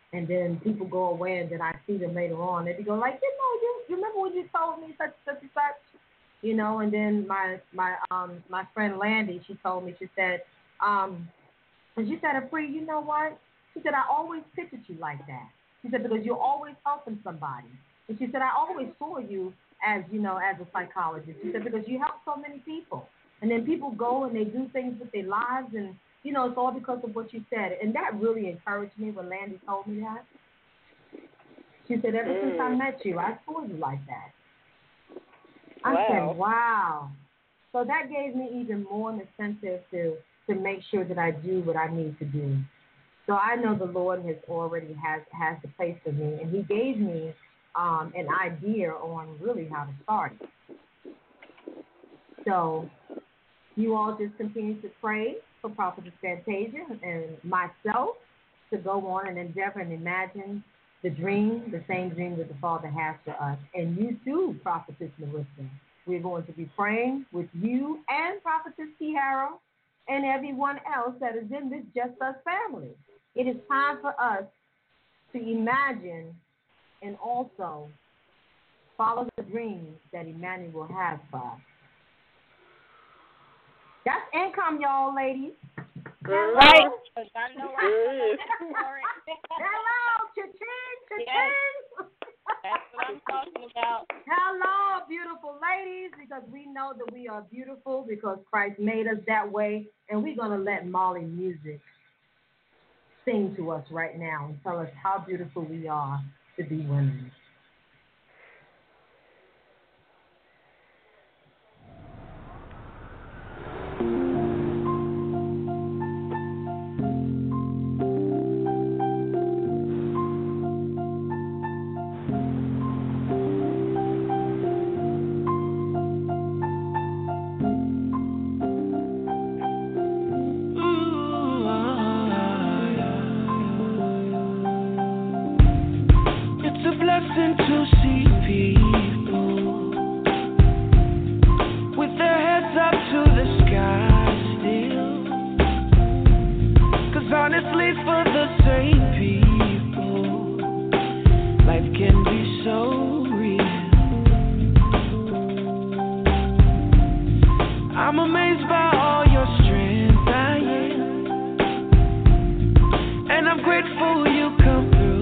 And then people go away, and then I see them later on. They go like, you know, you, you remember when you told me such such and such, you know? And then my my um my friend Landy, she told me, she said, um, and she said, Apri, you know what? She said, I always pictured you like that. She said, because you're always helping somebody. And she said, I always saw you as, you know, as a psychologist. She said, because you help so many people. And then people go and they do things with their lives, and you know, it's all because of what you said. And that really encouraged me when Landy told me that. She said, ever mm. since I met you, I saw you like that. I wow. said, wow. So that gave me even more incentive to, to make sure that I do what I need to do. So I know the Lord has already has, has the place for me. And he gave me um, an idea on really how to start it. So you all just continue to pray for Prophetess Fantasia and myself to go on and endeavor and imagine the dream, the same dream that the Father has for us. And you too, Prophetess Marissa. We're going to be praying with you and Prophetess Tiara and everyone else that is in this Just Us family. It is time for us to imagine and also follow the dreams that Emmanuel has for us. That's income, y'all, ladies. Hello. Right. I know I Hello, cha-ching, cha-ching. Yes. That's what I'm talking about. Hello, beautiful ladies, because we know that we are beautiful because Christ made us that way, and we're going to let Molly Music sing to us right now and tell us how beautiful we are to be women. To see people with their heads up to the sky still, 'cause honestly for the same people life can be so real. I'm amazed by all your strength, I am, and I'm grateful you come through.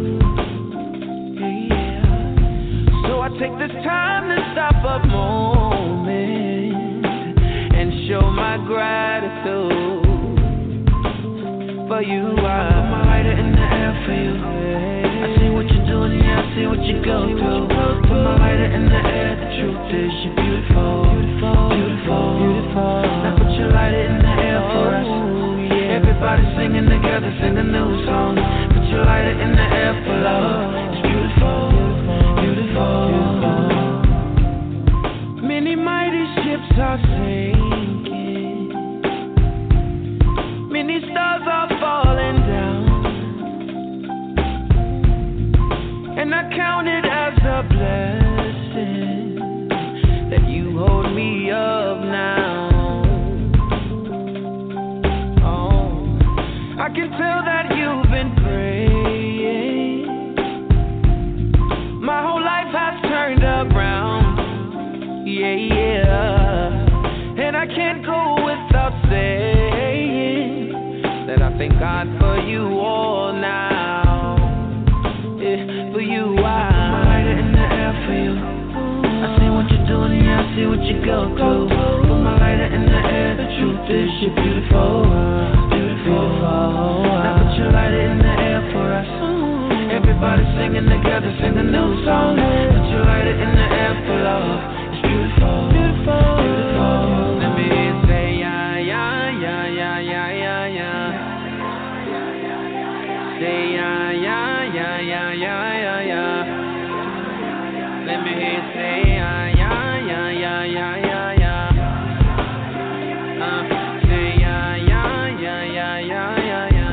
I take this time to stop a moment and show my gratitude for you. I put my lighter in the air for you. I see what you're doing, yeah, I see what you go through. Put my lighter in the air, the truth is you're beautiful, beautiful, beautiful, beautiful. Now put your lighter in the air for us. Everybody singing together, sing a new song. Put your lighter in the air for love. It's beautiful. Beautiful. Many mighty ships are sinking, many stars are falling down, and I count it as a blessing that you hold me up now. Oh, I can tell that you've been praying. My whole life has turned around, yeah, yeah. And I can't go without saying that I thank God for you all now. Yeah, for you, I put my lighter in the air for you. I see what you're doing, yeah, I see what you go through. Put my lighter in the air, the truth is you're beautiful, beautiful. Now put your lighter in the air for us. Everybody singing together, sing a new song. Put your lighter in the air for love. It's beautiful, beautiful, beautiful. Let me say yeah, yeah, yeah, yeah, yeah, yeah, yeah. Say yeah, yeah, yeah, yeah, yeah, yeah, yeah. Let me say yeah, yeah, yeah, yeah, yeah, yeah, yeah. Uh, say yeah, yeah, yeah, yeah, yeah, yeah, yeah.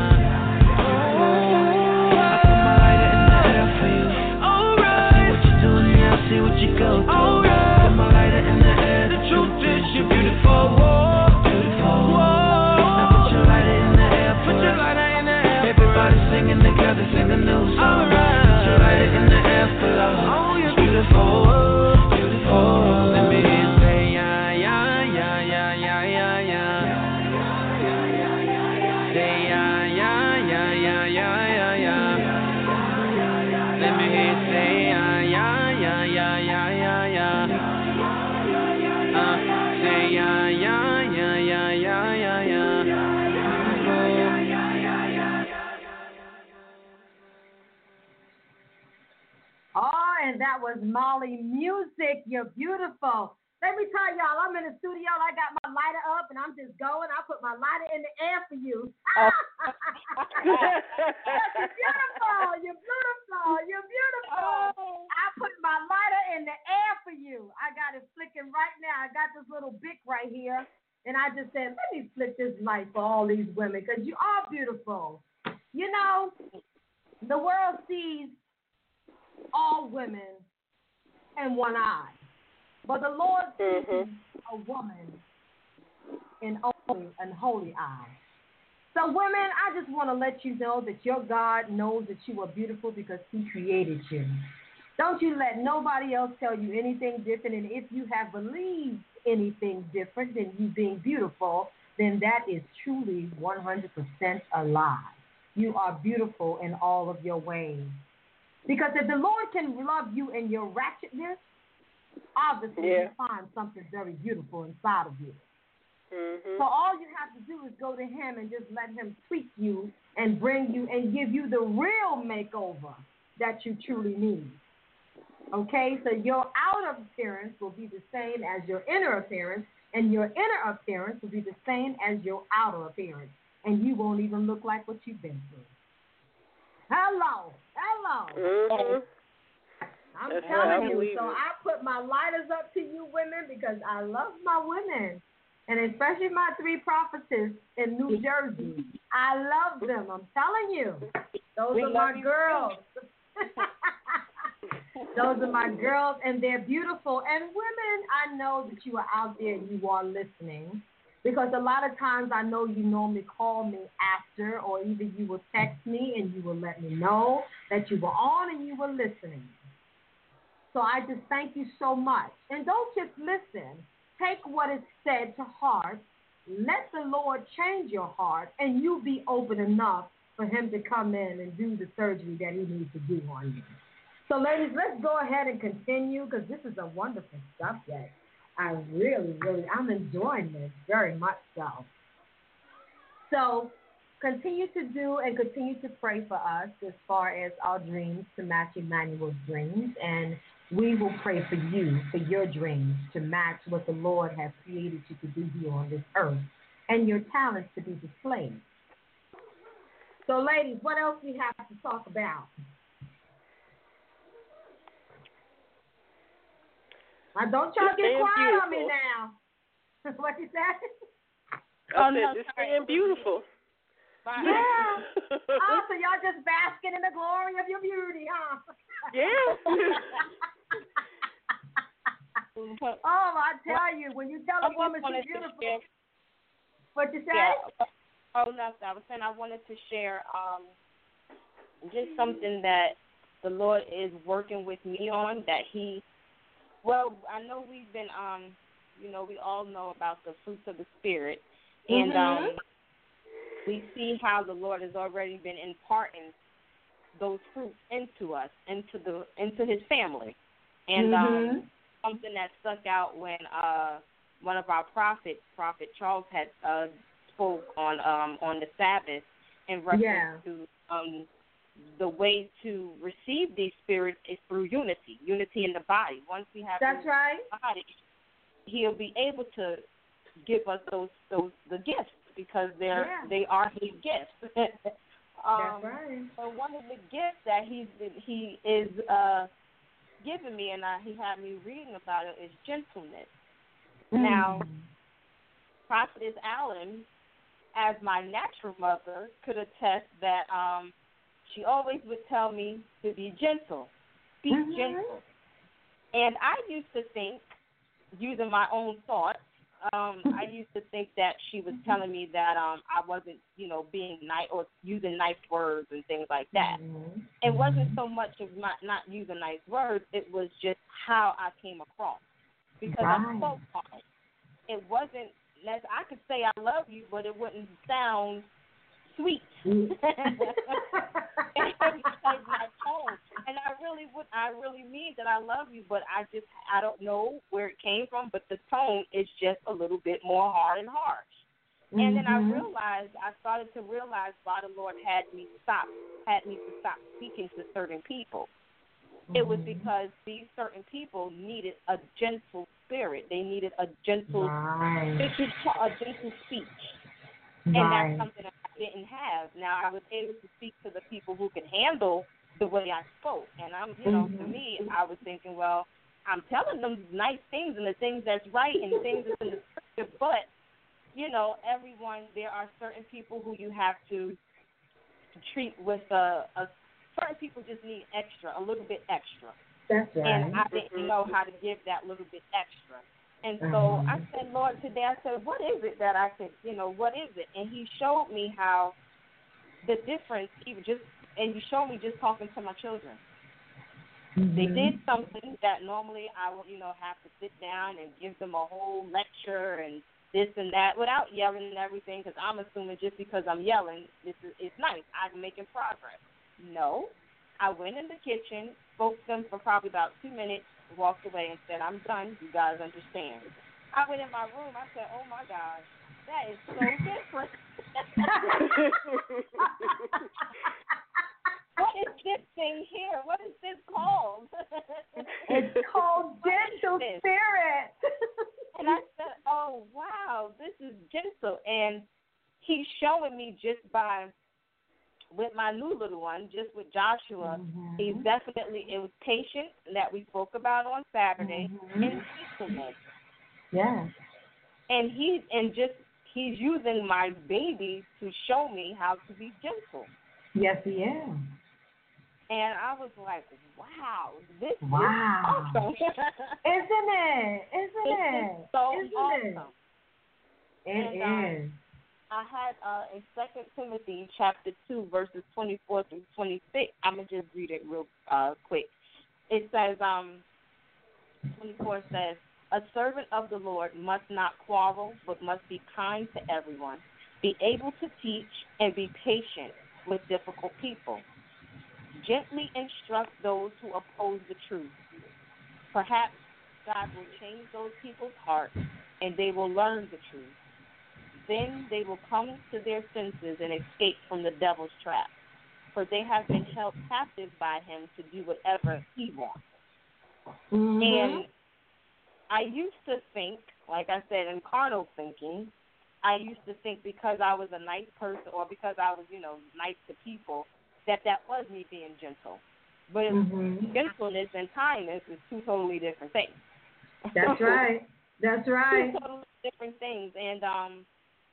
See what you go through. Right. Put my lighter in the air. The truth is you're beautiful, whoa, beautiful. Whoa. Now put your lighter in the air. Put your lighter in the air. Everybody Everybody singing together, sing a new song. Alright. So light it in the air for love. Oh, you're beautiful, beautiful. Let me hear you say yeah, yeah, yeah, yeah, yeah, yeah, yeah. Say yeah, yeah, yeah, yeah, yeah, yeah, yeah. Let me hear you say yeah, yeah, yeah, yeah, yeah, yeah, yeah. Uh, say yeah, yeah, yeah, yeah, yeah, yeah, yeah. Oh, and that was Molly Music. You're beautiful. Let me tell y'all, I'm in the studio. I got my lighter up, and I'm just going. I put my lighter in the air for you. Oh. You're beautiful. You're beautiful. You're beautiful. Oh. I put my lighter in the air for you. I got it flicking right now. I got this little bic right here, and I just said, let me flick this light for all these women, because you are beautiful. You know, the world sees all women in one eye, but the Lord sees mm-hmm. a woman in only an holy eye. So women, I just want to let you know that your God knows that you are beautiful because he created you. Don't you let nobody else tell you anything different, and if you have believed anything different than you being beautiful, then that is truly one hundred percent a lie. You are beautiful in all of your ways. Because if the Lord can love you in your ratchetness, obviously yeah. you find something very beautiful inside of you. Mm-hmm. So all you have to do is go to him and just let him tweak you and bring you and give you the real makeover that you truly need. Okay, so your outer appearance will be the same as your inner appearance, and your inner appearance will be the same as your outer appearance, and you won't even look like what you've been through. Hello, hello. Mm-hmm. I'm That's telling right, you, so I put my lighters up to you women because I love my women, and especially my three prophetess in New Jersey. I love them. I'm telling you. Those we are my girls. Those are my girls, and they're beautiful. And women, I know that you are out there and you are listening, because a lot of times I know you normally call me after, or either you will text me and you will let me know that you were on and you were listening. So I just thank you so much. And don't just listen. Take what is said to heart. Let the Lord change your heart, and you'll be open enough for him to come in and do the surgery that he needs to do on you. So, ladies, let's go ahead and continue, because this is a wonderful subject. I really, really, I'm enjoying this very much so. So, continue to do and continue to pray for us as far as our dreams to match Emmanuel's dreams, and we will pray for you, for your dreams to match what the Lord has created you to do here on this earth, and your talents to be displayed. So, ladies, what else we have to talk about? Now, don't y'all get quiet beautiful. on me now. What you said? I oh, said, no, just staying beautiful. Yeah. Oh, so y'all just basking in the glory of your beauty, huh? Yeah. Oh, I tell you, when you tell a woman she's beautiful, what you say? Yeah. Oh, no, I was saying I wanted to share um, just something that the Lord is working with me on, that he Well, I know we've been, um, you know, we all know about the fruits of the Spirit, and mm-hmm. um, we see how the Lord has already been imparting those fruits into us, into the into His family, and mm-hmm. um, something that stuck out when uh, one of our prophets, Prophet Charles, had uh, spoke on um, on the Sabbath in reference yeah. to. Um, The way to receive these spirits is through unity, unity in the body. Once we have That's right. body, he'll be able to give us those those the gifts, because they're yeah. they are his gifts. um, That's right. So one of the gifts that he's he is uh, giving me, and I, he had me reading about it, is gentleness. Mm. Now, Prophetess Allen, as my natural mother, could attest that. Um, She always would tell me to be gentle, be mm-hmm. gentle. And I used to think, using my own thoughts, um, I used to think that she was telling me that um, I wasn't, you know, being nice or using nice words and things like that. Mm-hmm. It wasn't so much of not, not using nice words. It was just how I came across. Because right. I spoke hard. It wasn't, I could say I love you, but it wouldn't sound sweet. Mm. Because my tone, and I really would, I really mean that I love you, but I just, I don't know where it came from, but the tone is just a little bit more hard and harsh. Mm-hmm. And then I realized, I started to realize why the Lord had me stop, had me to stop speaking to certain people. Mm-hmm. It was because these certain people needed a gentle spirit. They needed a gentle, right. a gentle speech. Right. And that's something that I didn't have. Now, I was able to speak to the people who could handle the way I spoke. And, I'm, you know, mm-hmm. to me, I was thinking, well, I'm telling them nice things and the things that's right and things that's in the scripture. But, you know, everyone, there are certain people who you have to treat with a, a certain people just need extra, a little bit extra. That's right. And I didn't know how to give that little bit extra. And so mm-hmm. I said, Lord, today I said, what is it that I could, you know, what is it? And he showed me how the difference, even just, and he showed me just talking to my children. Mm-hmm. They did something that normally I would, you know, have to sit down and give them a whole lecture and this and that without yelling and everything, because I'm assuming just because I'm yelling, this is it's nice, I'm making progress. No, I went in the kitchen, spoke to them for probably about two minutes, walked away and said, I'm done, you guys understand. I went in my room, I said, oh my gosh, that is so different. What is this thing here? What is this called? It's called gentle spirit. And I said, oh, wow, this is gentle. And he's showing me just by, with my new little one, just with Joshua, mm-hmm. he's definitely, it was patience that we spoke about on Saturday, mm-hmm. and faithfulness. Yeah. And he's, and just, he's using my baby to show me how to be gentle. Yes, he is. And I was like, wow, this wow. is awesome. Isn't it? Isn't this it? Is so Isn't awesome. It, and, it um, is. I had uh, in Second Timothy chapter two, verses twenty-four through twenty-six. I'm going to just read it real uh, quick. It says, um, twenty-four says, a servant of the Lord must not quarrel, but must be kind to everyone, be able to teach, and be patient with difficult people. Gently instruct those who oppose the truth. Perhaps God will change those people's hearts, and they will learn the truth. Then they will come to their senses and escape from the devil's trap, for they have been held captive by him to do whatever he wants. Mm-hmm. And I used to think, like I said, in carnal thinking, I used to think because I was a nice person or because I was, you know, nice to people, that that was me being gentle. But mm-hmm. gentleness and kindness is two totally different things. That's right. That's right. Two totally different things. And um,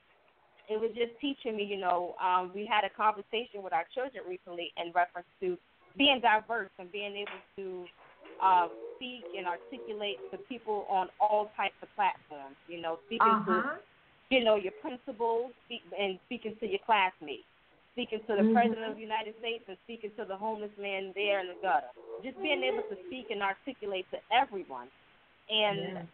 it was just teaching me, you know, um, we had a conversation with our children recently in reference to being diverse and being able to uh, speak and articulate to people on all types of platforms, you know, speaking uh-huh. to, you know, your principals speak, and speaking to your classmates. Speaking to the mm-hmm. President of the United States and speaking to the homeless man there in the gutter. Just being able to speak and articulate to everyone. And yeah.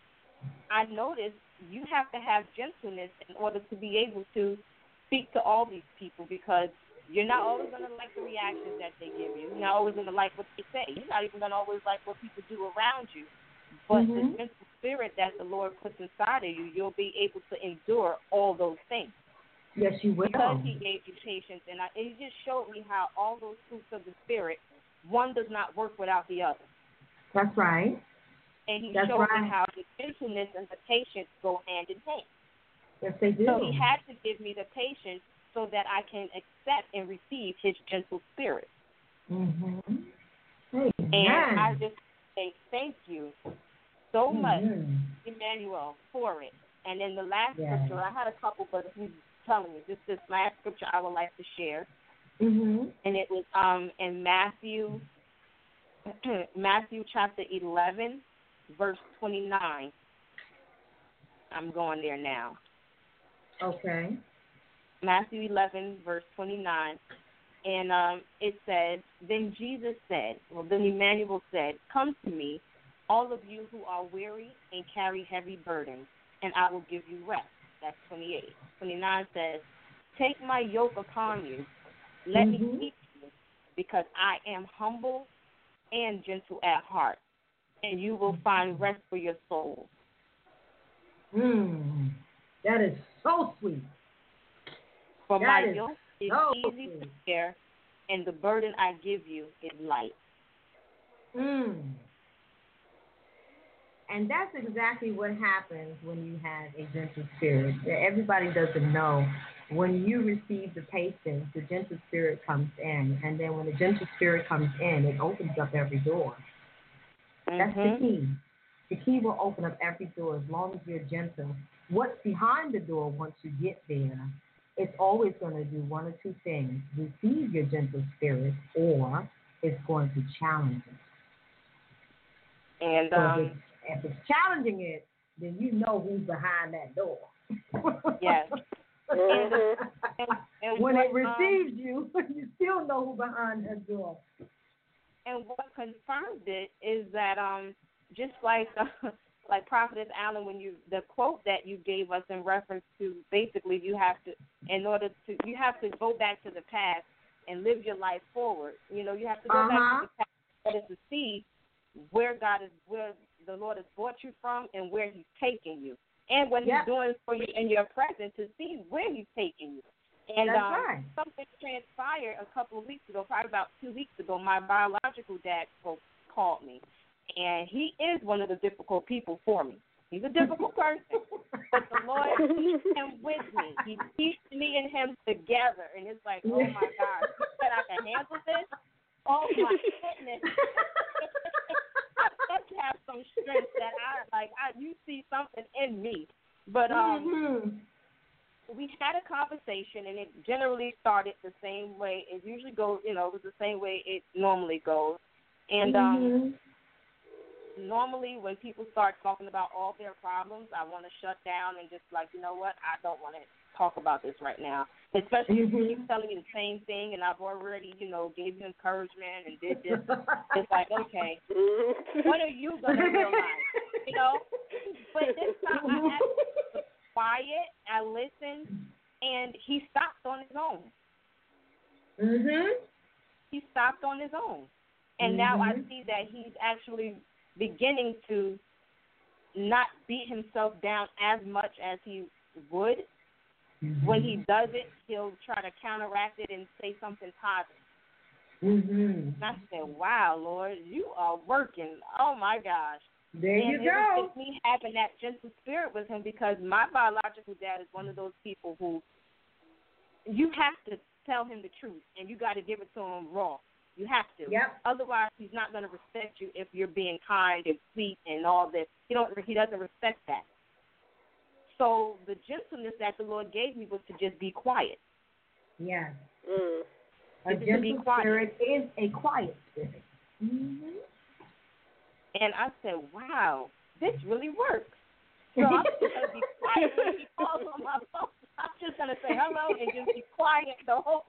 I noticed you have to have gentleness in order to be able to speak to all these people because you're not always going to like the reactions that they give you. You're not always going to like what they say. You're not even going to always like what people do around you. But mm-hmm. the gentle spirit that the Lord puts inside of you, you'll be able to endure all those things. Yes, you will. Because he gave you patience, and, I, and he just showed me how all those fruits of the Spirit, one does not work without the other. That's right. And he That's showed right. me how the gentleness and the patience go hand in hand. Yes, they do. So he had to give me the patience so that I can accept and receive his gentle spirit. Mm-hmm. Amen. And I just say thank you so mm-hmm. much, Emmanuel, for it. And then the last yes. scripture, I had a couple, but if you telling me, this this last scripture I would like to share, mm-hmm. and it was um in Matthew, Matthew chapter eleven, verse twenty nine, I'm going there now. Okay. Matthew eleven, verse twenty-nine. And um, it says, then Jesus said, well, then Emmanuel said, come to me, all of you who are weary and carry heavy burdens, and I will give you rest. That's twenty-eight. twenty-nine says, take my yoke upon you. Let mm-hmm. me teach you, because I am humble and gentle at heart, and you will find rest for your soul. Mm, that is so sweet. For that my is yoke is so easy sweet. to bear, and the burden I give you is light. Mm. And that's exactly what happens when you have a gentle spirit. Everybody doesn't know. When you receive the patience, the gentle spirit comes in. And then when the gentle spirit comes in, it opens up every door. That's mm-hmm. the key. The key will open up every door as long as you're gentle. What's behind the door once you get there, it's always going to do one or two things. Receive your gentle spirit, or it's going to challenge it. And so um, if, it's, if it's challenging it, then you know who's behind that door. Yes. and, and, and when what, it receives um, you, you still know who's behind that door. And what confirmed it is that um, just like uh, like Prophetess Allen, when you the quote that you gave us in reference to basically you have to in order to you have to go back to the past and live your life forward. You know, you have to go uh-huh. back to the past in order to see where God is, where the Lord has brought you from, and where He's taking you, and what yep. He's doing for you in your present to see where He's taking you. And That's um, right. something transpired a couple of weeks ago, probably about two weeks ago. My biological dad called me, and he is one of the difficult people for me. He's a difficult person, but the Lord keeps him with me. He keeps me and him together, and it's like, oh my gosh, he said I can handle this. Oh my goodness, I must have some strength that I like. I you see something in me, but um. Mm-hmm. We had a conversation, and it generally started the same way. It usually goes, you know, it was the same way it normally goes. And um, mm-hmm. normally when people start talking about all their problems, I want to shut down and just like, you know what, I don't want to talk about this right now. Especially mm-hmm. if you keep telling me the same thing, and I've already, you know, gave you encouragement and did this. It's like, okay, what are you going to realize? You know? But this time I actually quiet, I listened, and he stopped on his own. Mhm. He stopped on his own. And mm-hmm. now I see that he's actually beginning to not beat himself down as much as he would. Mm-hmm. When he does it, he'll try to counteract it and say something positive. Mhm. And I said, wow, Lord, you are working. Oh, my gosh. There and you it go. was just me having that gentle spirit with him, because my biological dad is one of those people who you have to tell him the truth, and you got to give it to him raw. You have to. Yep. Otherwise, he's not going to respect you if you're being kind and sweet and all this. He don't. He doesn't respect that. So the gentleness that the Lord gave me was to just be quiet. Yes. Mm. A gentle spirit is a quiet spirit. Mm-hmm. And I said, wow, this really works. So I'm just going to be quiet when he calls on my phone. I'm just going to say hello and just be quiet the whole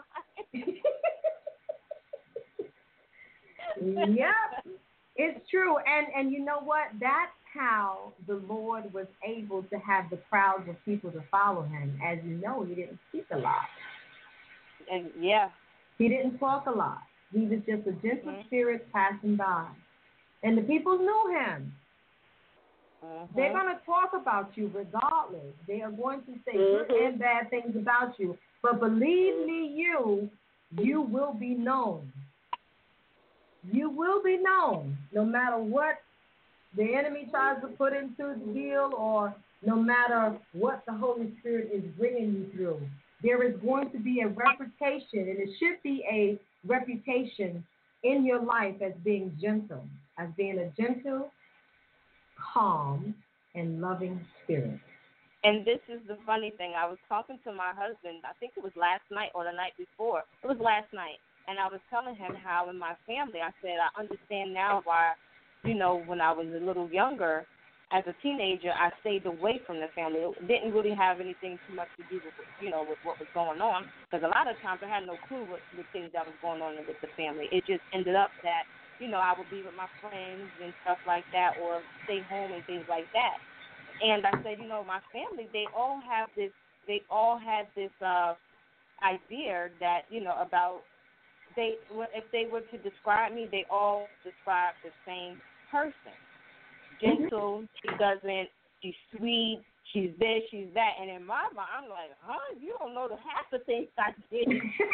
time. Yep, it's true. And, and you know what? That's how the Lord was able to have the crowds of people to follow him. As you know, he didn't speak a lot. And, yeah. He didn't talk a lot. He was just a gentle mm-hmm. spirit passing by. And the people knew him. Uh-huh. They're going to talk about you regardless. They are going to say mm-hmm. good and bad things about you. But believe me, you, you will be known. You will be known no matter what the enemy tries to put into the deal, or no matter what the Holy Spirit is bringing you through. There is going to be a reputation, and it should be a reputation in your life as being gentle. As being a gentle, calm, and loving spirit. And this is the funny thing. I was talking to my husband, I think it was last night or the night before. It was last night. And I was telling him how in my family, I said, I understand now why, you know, when I was a little younger, as a teenager, I stayed away from the family. It didn't really have anything too much to do with, you know, with what was going on, because a lot of times I had no clue what the things that was going on with the family. It just ended up that, you know, I would be with my friends and stuff like that, or stay home and things like that. And I said, you know, my family, they all have this, they all had this uh, idea that, you know, about, they, if they were to describe me, they all describe the same person. Gentle, she doesn't, she's sweet, she's this, she's that. And in my mind, I'm like, huh? You don't know the half the things I did.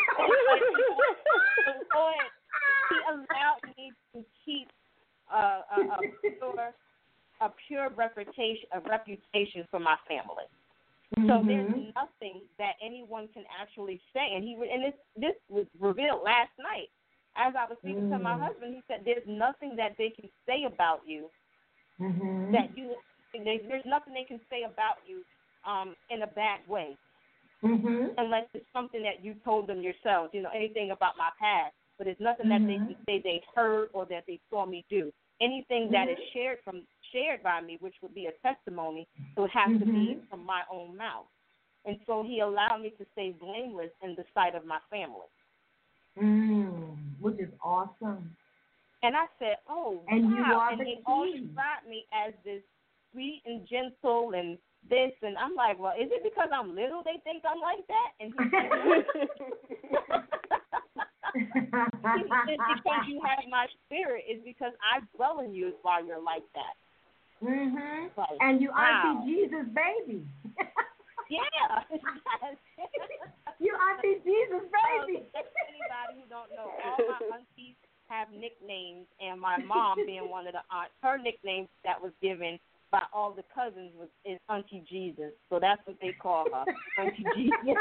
Lord, he allowed me to keep uh, a, a pure, a pure reputation, a reputation for my family. Mm-hmm. So there's nothing that anyone can actually say. And he and this this was revealed last night. As I was speaking mm. to my husband, he said, there's nothing that they can say about you mm-hmm. that you there's nothing they can say about you um, in a bad way, mm-hmm. unless it's something that you told them yourselves. You know, anything about my past, but it's nothing mm-hmm. that they can say they heard or that they saw me do. Anything mm-hmm. that is shared from shared by me, which would be a testimony, it would have mm-hmm. to be from my own mouth. And so he allowed me to stay blameless in the sight of my family. Mm, which is awesome. And I said, oh, and wow. You are and the he key. always described me as this sweet and gentle and this. And I'm like, well, is it because I'm little they think I'm like that? And he said, it's because you have my spirit. It's because I dwell in you is why you're like that. Mm-hmm. Like, and you wow. Auntie Jesus baby. Yeah. You Auntie Jesus baby. So, anybody who don't know, all my aunties have nicknames, and my mom being one of the aunts, her nickname that was given by all the cousins was is Auntie Jesus. So that's what they call her, Auntie Jesus.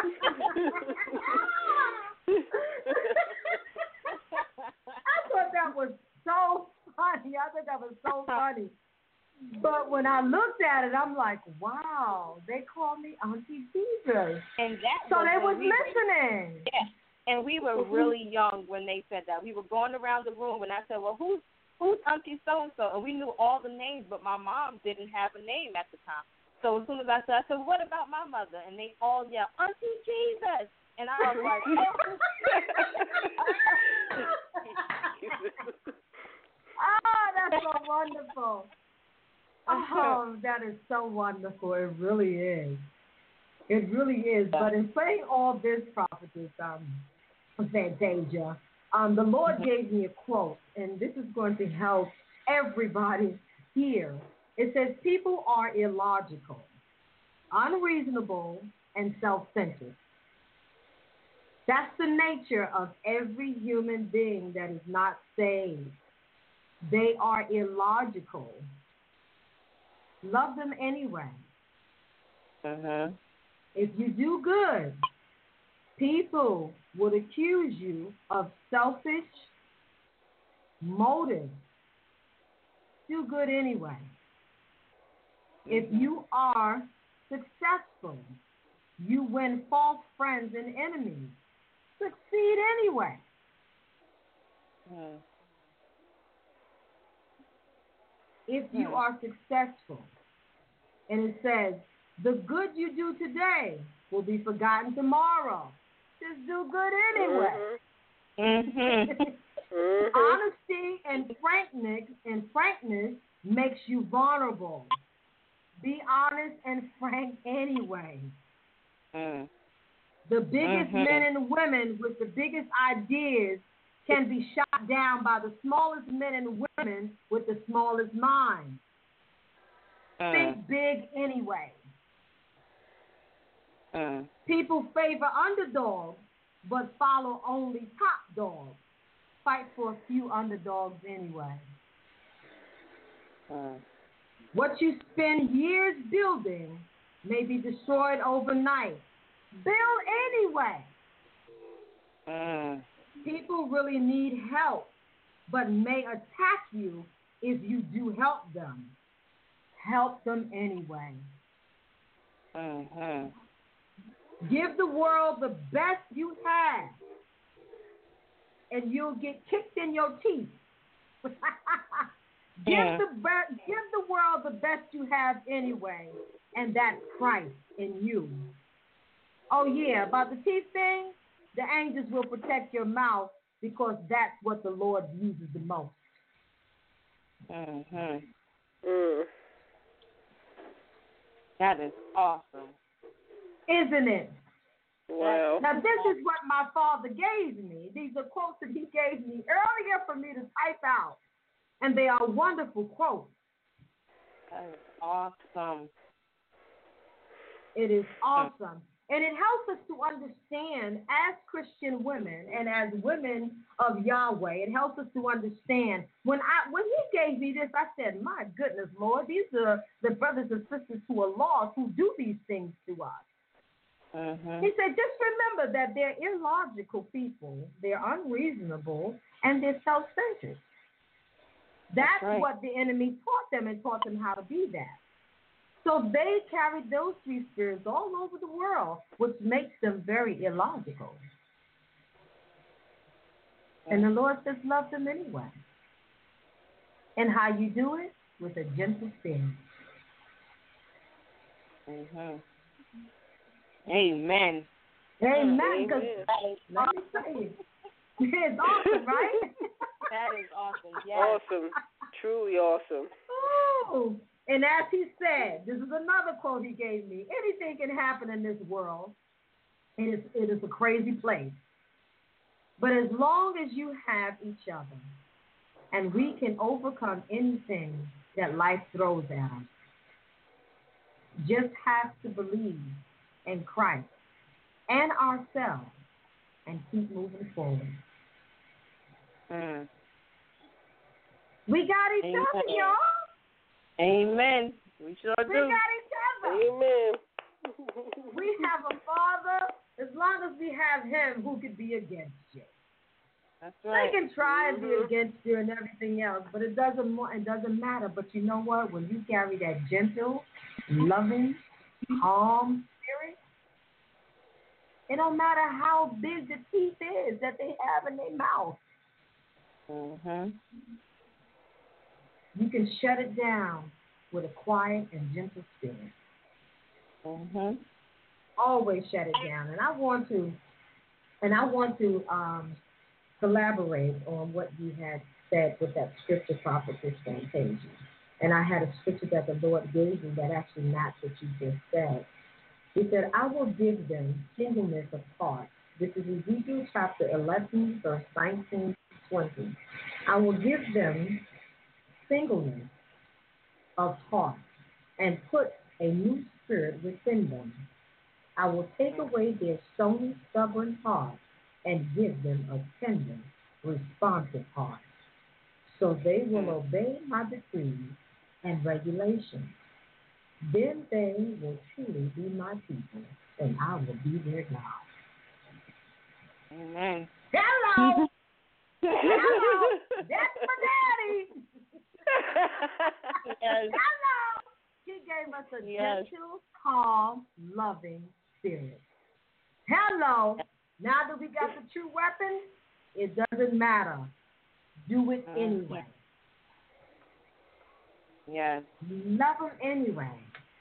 I thought that was so funny. I thought that was so funny. But when I looked at it, I'm like, wow, they call me Auntie Jesus. And that so was they was we listening. Were, yeah. And we were really young when they said that. We were going around the room, and I said, well, who's who's Auntie so-and-so? And we knew all the names, but my mom didn't have a name at the time. So as soon as I said, I said, what about my mother? And they all yelled, Auntie Jesus. And I was like, oh. Oh, that's so wonderful. Oh, that is so wonderful. It really is. It really is. But in saying all this, prophetess, um, Fantasia, um, the Lord gave me a quote, and this is going to help everybody here. It says, people are illogical, unreasonable, and self-centered. That's the nature of every human being that is not saved. They are illogical. Love them anyway. Uh-huh. If you do good, people would accuse you of selfish motives. Do good anyway. Mm-hmm. If you are successful, you win false friends and enemies. Succeed anyway. Mm. If you are successful, and it says, the good you do today will be forgotten tomorrow. Just do good anyway. Mm-hmm. Honesty and frankness and frankness makes you vulnerable. Be honest and frank anyway. Mm. The biggest mm-hmm. men and women with the biggest ideas can be shot down by the smallest men and women with the smallest minds. Mm. Think big anyway. Mm. People favor underdogs, but follow only top dogs. Fight for a few underdogs anyway. Mm. What you spend years building may be destroyed overnight. Build anyway. Mm. People really need help, but may attack you if you do help them. Help them anyway. Mm-hmm. Give the world the best you have, and you'll get kicked in your teeth. Give Yeah. the be- give the world the best you have anyway, and that's Christ in you. Oh yeah, about the teeth thing, the angels will protect your mouth because that's what the Lord uses the most. Mhm. Mm. That is awesome. Isn't it? Wow. Now this is what my father gave me. These are quotes that he gave me earlier for me to type out. And they are wonderful quotes. That is awesome. It is awesome. And it helps us to understand as Christian women and as women of Yahweh, it helps us to understand. When I when he gave me this, I said, my goodness, Lord, these are the brothers and sisters who are lost who do these things to us. Mhm. He said, just remember that they're illogical people, they're unreasonable, and they're self-centered. That's, That's right. what the enemy taught them and taught them how to be that. So they carried those three spirits all over the world, which makes them very illogical. And the Lord says, love them anyway. And how you do it? With a gentle spirit. Mhm. Amen. Amen. Because Amen. let me tell you, it's awesome, right? That is awesome. Yes. Awesome. Truly awesome. Ooh. And as he said, this is another quote he gave me. Anything can happen in this world. It is, it is a crazy place. But as long as you have each other, and we can overcome anything that life throws at us, just have to believe in Christ and ourselves and keep moving forward. Mm. We got each Amen. other, y'all. Amen. We sure We do. got each other. Amen. We have a Father. As long as we have him, who could be against you? That's right. They can try and be against you and everything else, but it doesn't mo- it doesn't matter. But you know what? When you carry that gentle, loving, calm spirit, it don't matter how big the teeth is that they have in their mouth. Mhm. You can shut it down with a quiet and gentle spirit. Mhm. Always shut it down. And I want to, and I want to um, collaborate on what you had said with that scripture, Prophetess Fantasia. And I had a scripture that the Lord gave me that actually matched what you just said. He said, I will give them singleness of heart. This is Ezekiel chapter eleven, verse nineteen to twenty. I will give them singleness of heart and put a new spirit within them. I will take away their stony, stubborn heart and give them a tender, responsive heart. So they will obey my decrees and regulations. Then they will truly be my people, and I will be their God. Amen. Hello! Hello! That's my daddy! Yes. Hello! He gave us a Yes. gentle, calm, loving spirit. Hello! Now that we got the true weapon, it doesn't matter. Do it anyway. Yes. Love them anyway.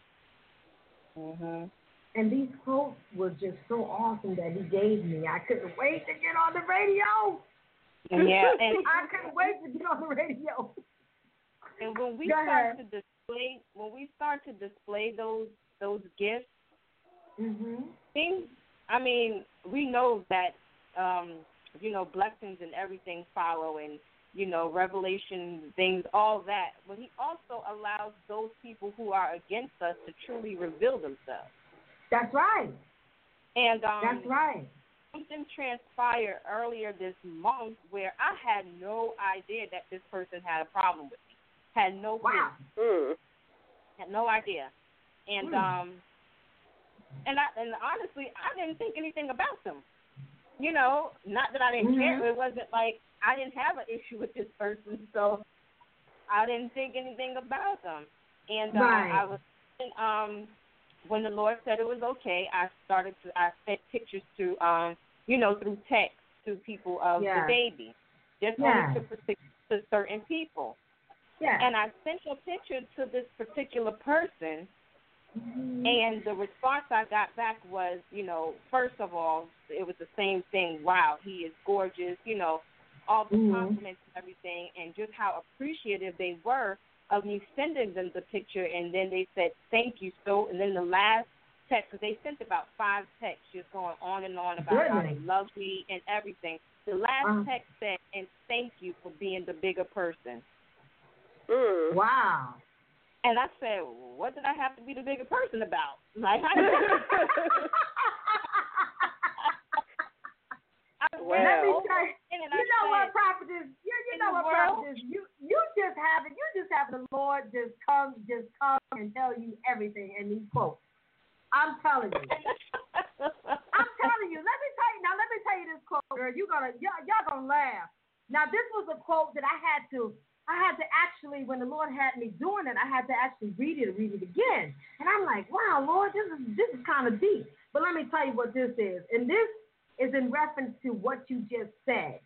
Mhm. And these quotes were just so awesome that he gave me. I couldn't wait to get on the radio. Yeah, and I couldn't wait to get on the radio. and when we Go start ahead. to display, when we start to display those those gifts, Mhm. things. I mean, we know that um, you know blessings and everything follow, and you know revelation things, all that. But he also allows those people who are against us to truly reveal themselves. That's right. And um, That's right. something transpired earlier this month where I had no idea that this person had a problem with me. Had no clue. Wow. Mm. Had no idea. And Hmm. um and I and honestly I didn't think anything about them. You know, not that I didn't Mhm. care. It wasn't like I didn't have an issue with this person, so I didn't think anything about them. And um, Right. I was um when the Lord said it was okay, I started to I sent pictures to um you know through text to people of Yes. the baby, just Yes. only to, to to certain people. Yeah. And I sent a picture to this particular person, Mm-hmm. and the response I got back was, you know, first of all, it was the same thing. Wow, he is gorgeous, you know, all the Mm-hmm. compliments and everything, and just how appreciative they were of me sending them the picture. And then they said, thank you so. And then the last text, because they sent about five texts just going on and on about Goodness. how they love me and everything. The last Uh-huh. text said, and thank you for being the bigger person. Mm. Wow. And I said, what did I have to be the bigger person about? Like, I, I Wow. Let me over tell you, and you I know said, what, prophetess? You, you in know the what, world? prophetess? You you just have it. You just have the Lord just come, just come and tell you everything in these quotes. I'm telling you. I'm telling you. Let me tell you now. Let me tell you this quote, girl. You gonna y'all, y'all gonna laugh. Now this was a quote that I had to. I had to actually, when the Lord had me doing it, I had to actually read it, read it again. And I'm like, wow, Lord, this is this is kind of deep. But let me tell you what this is. And this is in reference to what you just said.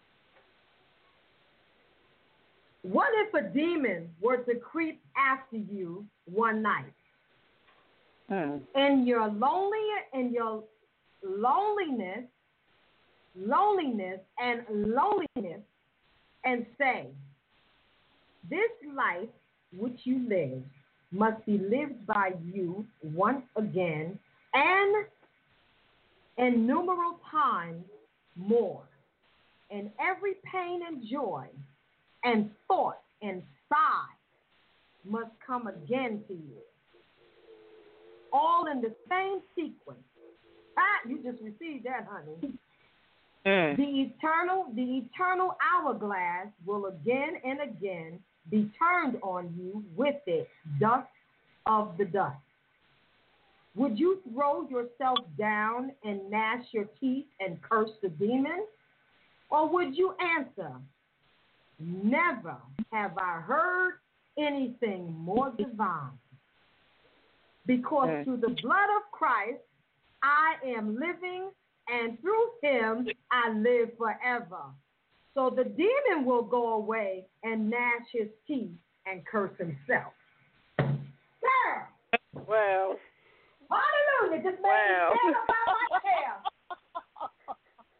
What if a demon were to creep after you one night? Hmm. In your lonely, in your loneliness, loneliness and loneliness, and say, this life which you live must be lived by you once again and innumerable times more. And every pain and joy and thought and sigh must come again to you. All in the same sequence. Ah, you just received that, honey. Mm. The eternal, the eternal hourglass will again and again be turned on you with it, dust of the dust. Would you throw yourself down and gnash your teeth and curse the demon? Or would you answer, never have I heard anything more divine? Because Mm. through the blood of Christ, I am living, and through him I live forever. So the demon will go away and gnash his teeth and curse himself. Sir! Wow. Hallelujah! Just made Wow. me stand up by my tail.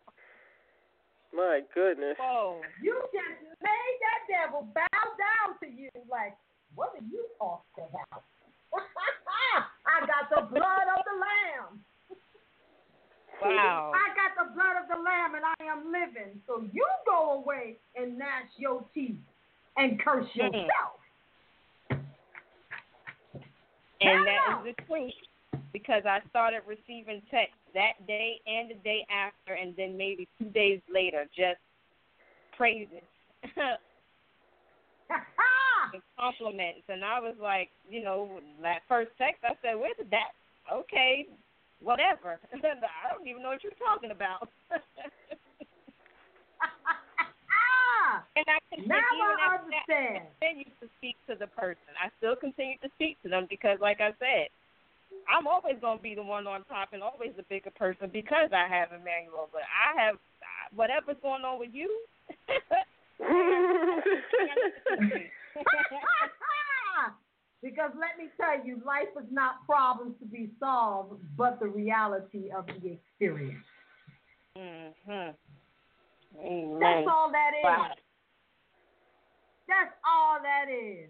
My goodness. Whoa. You just made that devil bow down to you like, what are you talking about? I got the blood of the Lamb. Wow. I got the blood of the Lamb and I am living. So you go away and gnash your teeth and curse Mm. yourself. And that Hello. is the truth, because I started receiving texts that day and the day after, and then maybe two days later, just praises and compliments. And I was like, you know, that first text, I said, where did that? Okay, whatever. I don't even know what you're talking about. And I continue, Now even I after that, understand. I continue to speak to the person. I still continue to speak to them because, like I said, I'm always going to be the one on top and always the bigger person because I have Emmanuel. But I have whatever's going on with you. Because let me tell you, life is not problems to be solved, but the reality of the experience. Mm-hmm. Amen. That's all that is. Wow. That's all that is.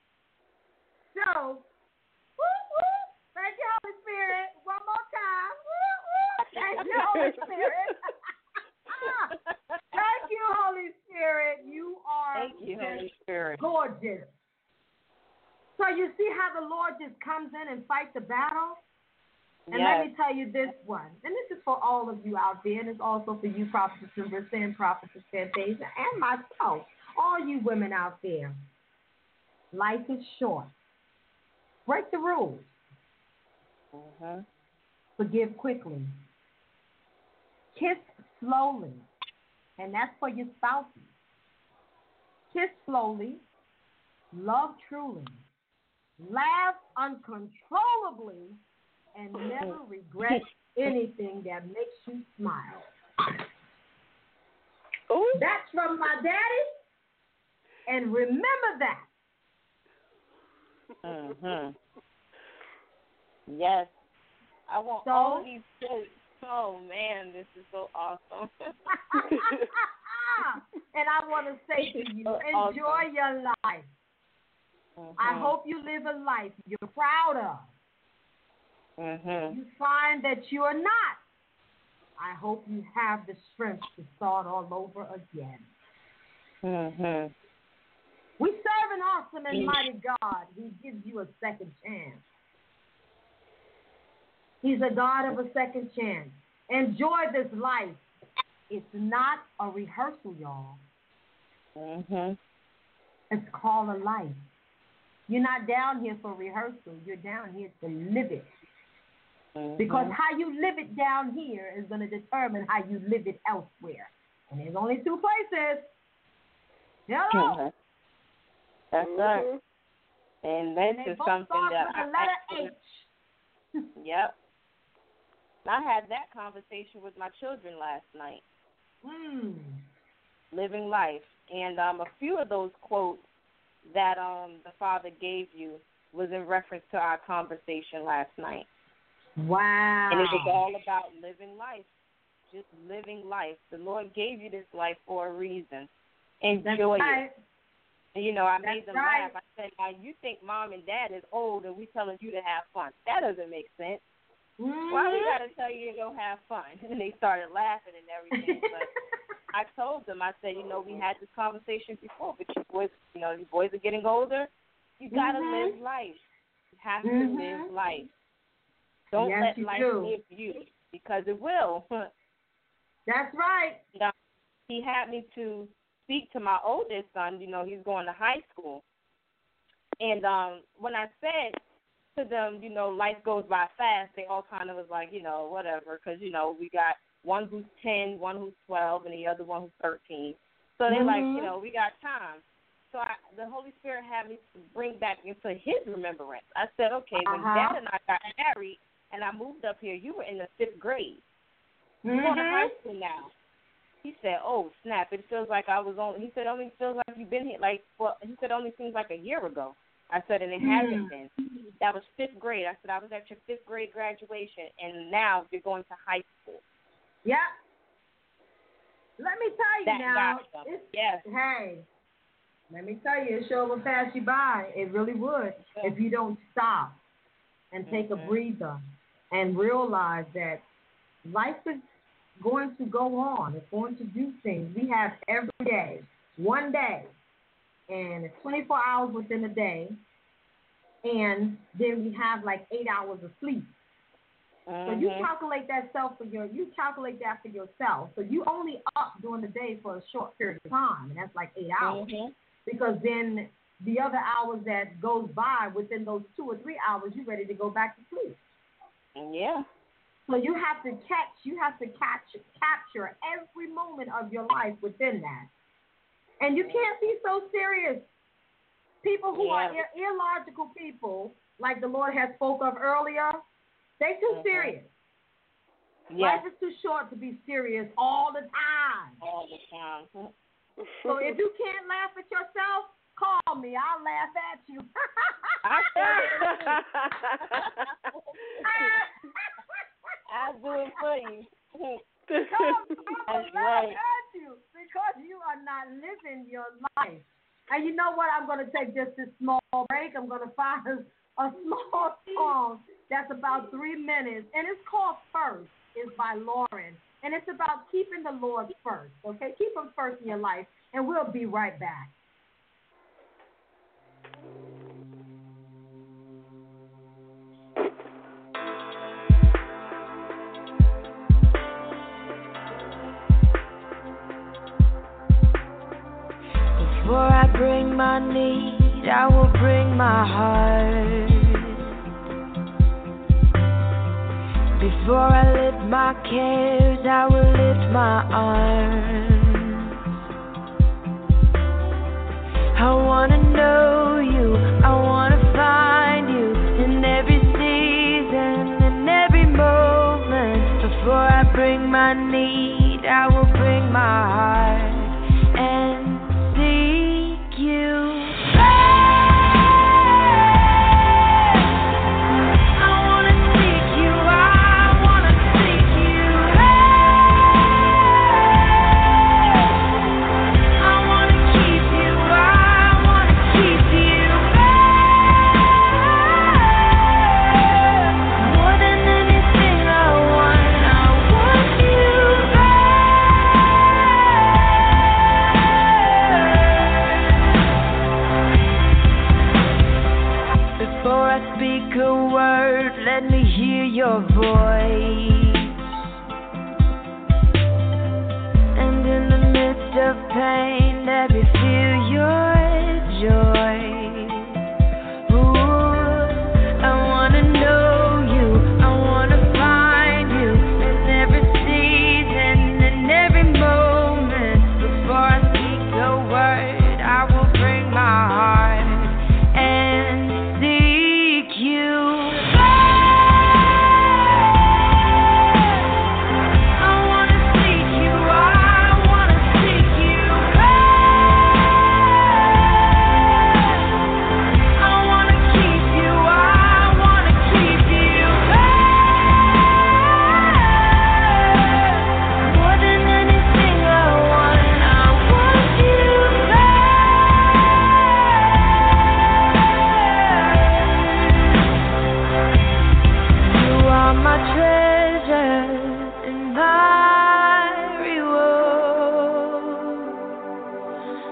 So, woo, woo, thank you, Holy Spirit. One more time. Woo, woo, thank you, Holy Spirit. Thank you, Holy Spirit. You are Thank you, Holy Spirit. gorgeous. So you see how the Lord just comes in and fights the battle? And Yes. let me tell you this one, and this is for all of you out there, and it's also for you, Prophetess Marissa and Prophetess Fantasia, and myself, all you women out there. Life is short. Break the rules. Mm-hmm. Forgive quickly. Kiss slowly, and that's for your spouses. Kiss slowly. Love truly. Laugh uncontrollably. And never regret anything that makes you smile. Ooh. That's from my daddy. And remember that. Mhm. Yes. I want So, all of these kids. Oh man, this is so awesome. and I want to say to you, enjoy awesome. your life. Mm-hmm. I hope you live a life you're proud of. Mm-hmm. You find that you are not. I hope you have the strength to start all over again. Mm-hmm. We serve an awesome and mighty God who gives you a second chance. He's a God of a second chance. Enjoy this life. It's not a rehearsal, y'all. Mm-hmm. It's called a life. You're not down here for rehearsal. You're down here to live it. Mm-hmm. Because how you live it down here is going to determine how you live it elsewhere. And there's only two places. Hello? Mm-hmm. That's mm-hmm. right. And this and is something that the I letter actually, H. Yep. I had that conversation with my children last night. Mm. Living life. And um, a few of those quotes that um, the Father gave you was in reference to our conversation last night. Wow. And it was all about living life. Just living life. The Lord gave you this life for a reason. Enjoy right. it. And, you know, I That's made them right. laugh. I said, now you think Mom and Dad is old and we telling you to have fun. That doesn't make sense. Mm-hmm. Why we got to tell you to go have fun? And they started laughing and everything. But I told them, I said, you know, we had this conversation before, but you boys, you know, you boys are getting older. You got to mm-hmm. live life. You have mm-hmm. to live life. Don't yes, let you life do. live you, because it will. That's right. You know, he had me to speak to my oldest son. You know, he's going to high school. And um, when I said to them, you know, life goes by fast, they all kind of was like, you know, whatever, because, you know, we got one who's ten, one who's twelve, and the other one who's thirteen. So they're mm-hmm. like, you know, we got time. So I, the Holy Spirit had me to bring back into his remembrance. I said, okay, when uh-huh. Dad and I got married and I moved up here, you were in the fifth grade. Mm-hmm. You're going to high school now. He said, oh, snap, it feels like I was on, he said, it only feels like you've been here, like, well, he said, it only seems like a year ago. I said, and it mm-hmm. hasn't been. That was fifth grade. I said, I was at your fifth grade graduation, and now you're going to high school. Yep. Let me tell you that now. It's, yes. Hey, let me tell you, it sure will pass you by. It really would mm-hmm. if you don't stop and take mm-hmm. a breather and realize that life is going to go on. It's going to do things. We have every day, one day, and it's twenty-four hours within a day, and then we have like eight hours of sleep. Mm-hmm. So you calculate that self for your, you calculate that for yourself. So you only up during the day for a short period of time, and that's like eight hours. Mm-hmm. Because then the other hours that goes by within those two or three hours, you're ready to go back to sleep. Yeah. So you have to catch, you have to catch, capture every moment of your life within that. And you can't be so serious. People who yeah. are ir- illogical people, like the Lord has spoke of earlier, they too mm-hmm. serious. Yes. Life is too short to be serious all the time. All the time. So if you can't laugh at yourself, call me. I'll laugh at you. I I'll do it for you. Because I'm That's laugh right. at you because you are not living your life. And you know what? I'm going to take just this small break. I'm going to find a small song that's about three minutes, and it's called First. It's by Lauren, and it's about keeping the Lord first. Okay, keep Him first in your life, and we'll be right back. Before I bring my need, I will bring my heart. Before I lift my cares, I will lift my arms. I wanna know you, I wanna find you in every season, in every moment. Before I bring my need, I will bring my heart and seek you first.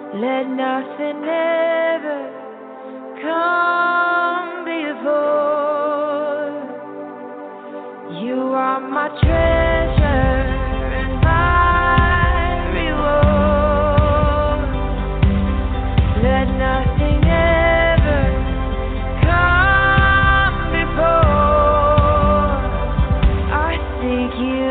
Let nothing ever come before. You are my treasure and my reward. Let nothing ever come before. I seek you.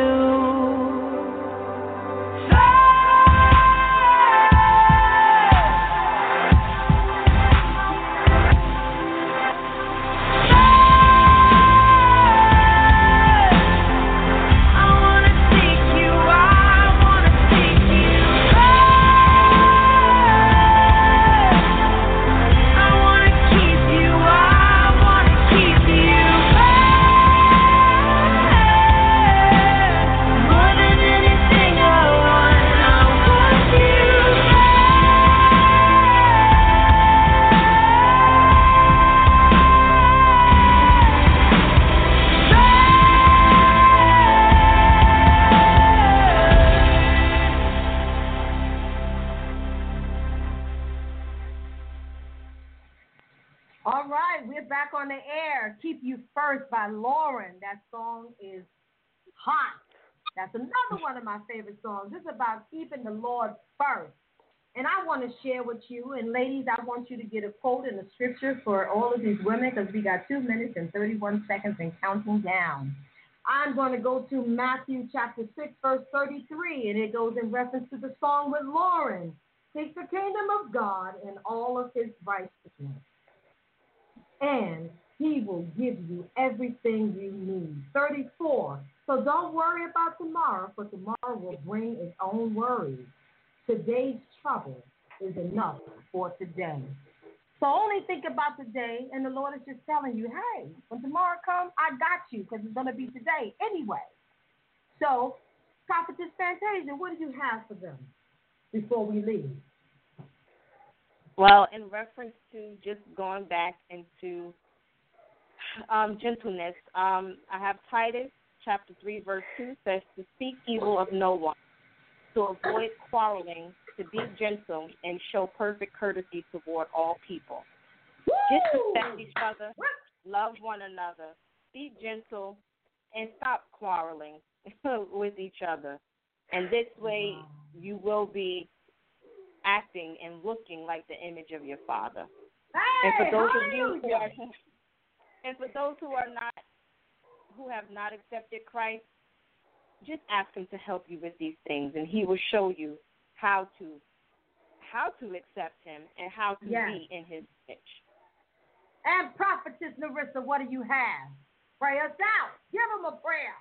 All right, we're back on the air. Keep You First by Lauren. That song is hot. That's another one of my favorite songs. It's about keeping the Lord first. And I want to share with you, and ladies, I want you to get a quote in the scripture for all of these women because we got two minutes and thirty-one seconds and counting down. I'm going to go to Matthew chapter six, verse thirty-three, and it goes in reference to the song with Lauren. Seek the kingdom of God and all of his righteousness, and he will give you everything you need. thirty-four. So don't worry about tomorrow, for tomorrow will bring its own worries. Today's trouble is enough for today. So only think about today, and the Lord is just telling you, hey, when tomorrow comes, I got you, because it's going to be today anyway. So, Prophetess Fantasia, what do you have for them before we leave? Well, in reference to just going back into um, gentleness, um, I have Titus chapter three, verse two says to speak evil of no one, to avoid quarreling, to be gentle, and show perfect courtesy toward all people. Woo! Just respect each other, love one another, be gentle, and stop quarreling with each other. And this way you will be acting and looking like the image of your Father. Hey, and for those hallelujah. of you who are, and for those who are not, who have not accepted Christ, just ask him to help you with these things, and he will show you how to, how to accept him and how to yes. be in his image. And Prophetess Narissa, what do you have? Pray us out. Give him a prayer.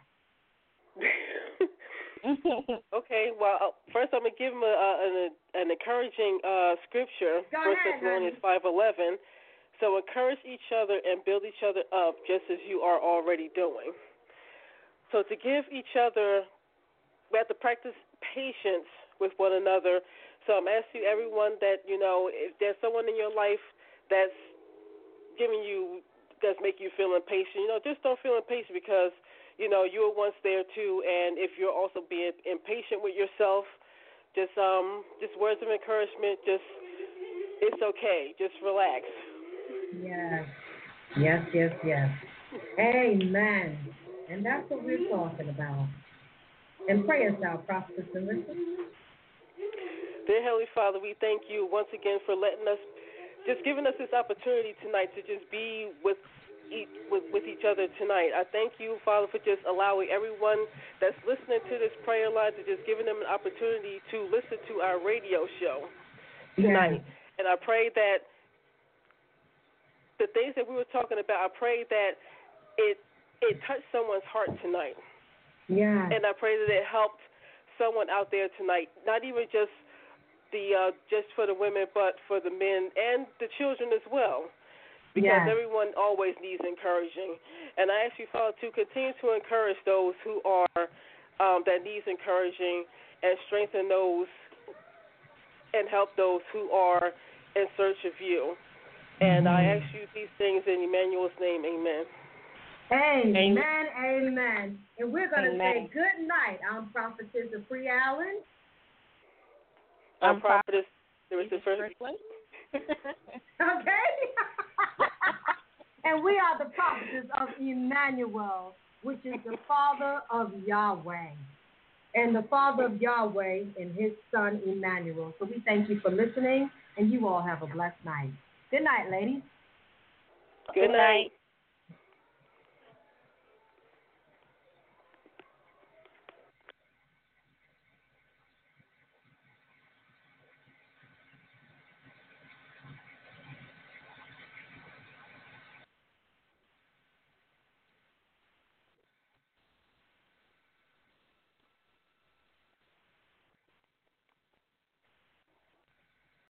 Okay, well, first I'm going to give him a, a, an, an encouraging uh, scripture, First Thessalonians five eleven. So encourage each other and build each other up just as you are already doing. So to give each other, we have to practice patience with one another. So I'm asking everyone that, you know, if there's someone in your life that's giving you, that's making you feel impatient, you know, just don't feel impatient because, you know, you were once there too. And if you're also being impatient with yourself, just um, just words of encouragement, just, it's okay. Just relax. Yes, yes, yes, yes. Amen. And that's what we're talking about. And pray us out, Prophetess Narissa. Dear Heavenly Father, we thank you once again for letting us, just giving us this opportunity tonight to just be with each, with, with each other tonight. I thank you, Father, for just allowing everyone that's listening to this prayer line to just giving them an opportunity to listen to our radio show tonight. Yeah. And I pray that the things that we were talking about, I pray that it it touched someone's heart tonight. Yeah. And I pray that it helped someone out there tonight, not even just the uh, just for the women, but for the men and the children as well, because yeah. everyone always needs encouraging. And I ask you, Father, to continue to encourage those who are um, that needs encouraging, and strengthen those and help those who are in search of you. And I ask you these things in Emmanuel's name, amen. Amen, amen. amen. And we're going to say good night. I'm Prophetess Apria Allen. I'm Prophetess There was the first one. Okay. And we are the prophetess of Emmanuel, which is the father of Yahweh. And the father of Yahweh and his son Emmanuel. So we thank you for listening, and you all have a blessed night. Good night, ladies. Good night.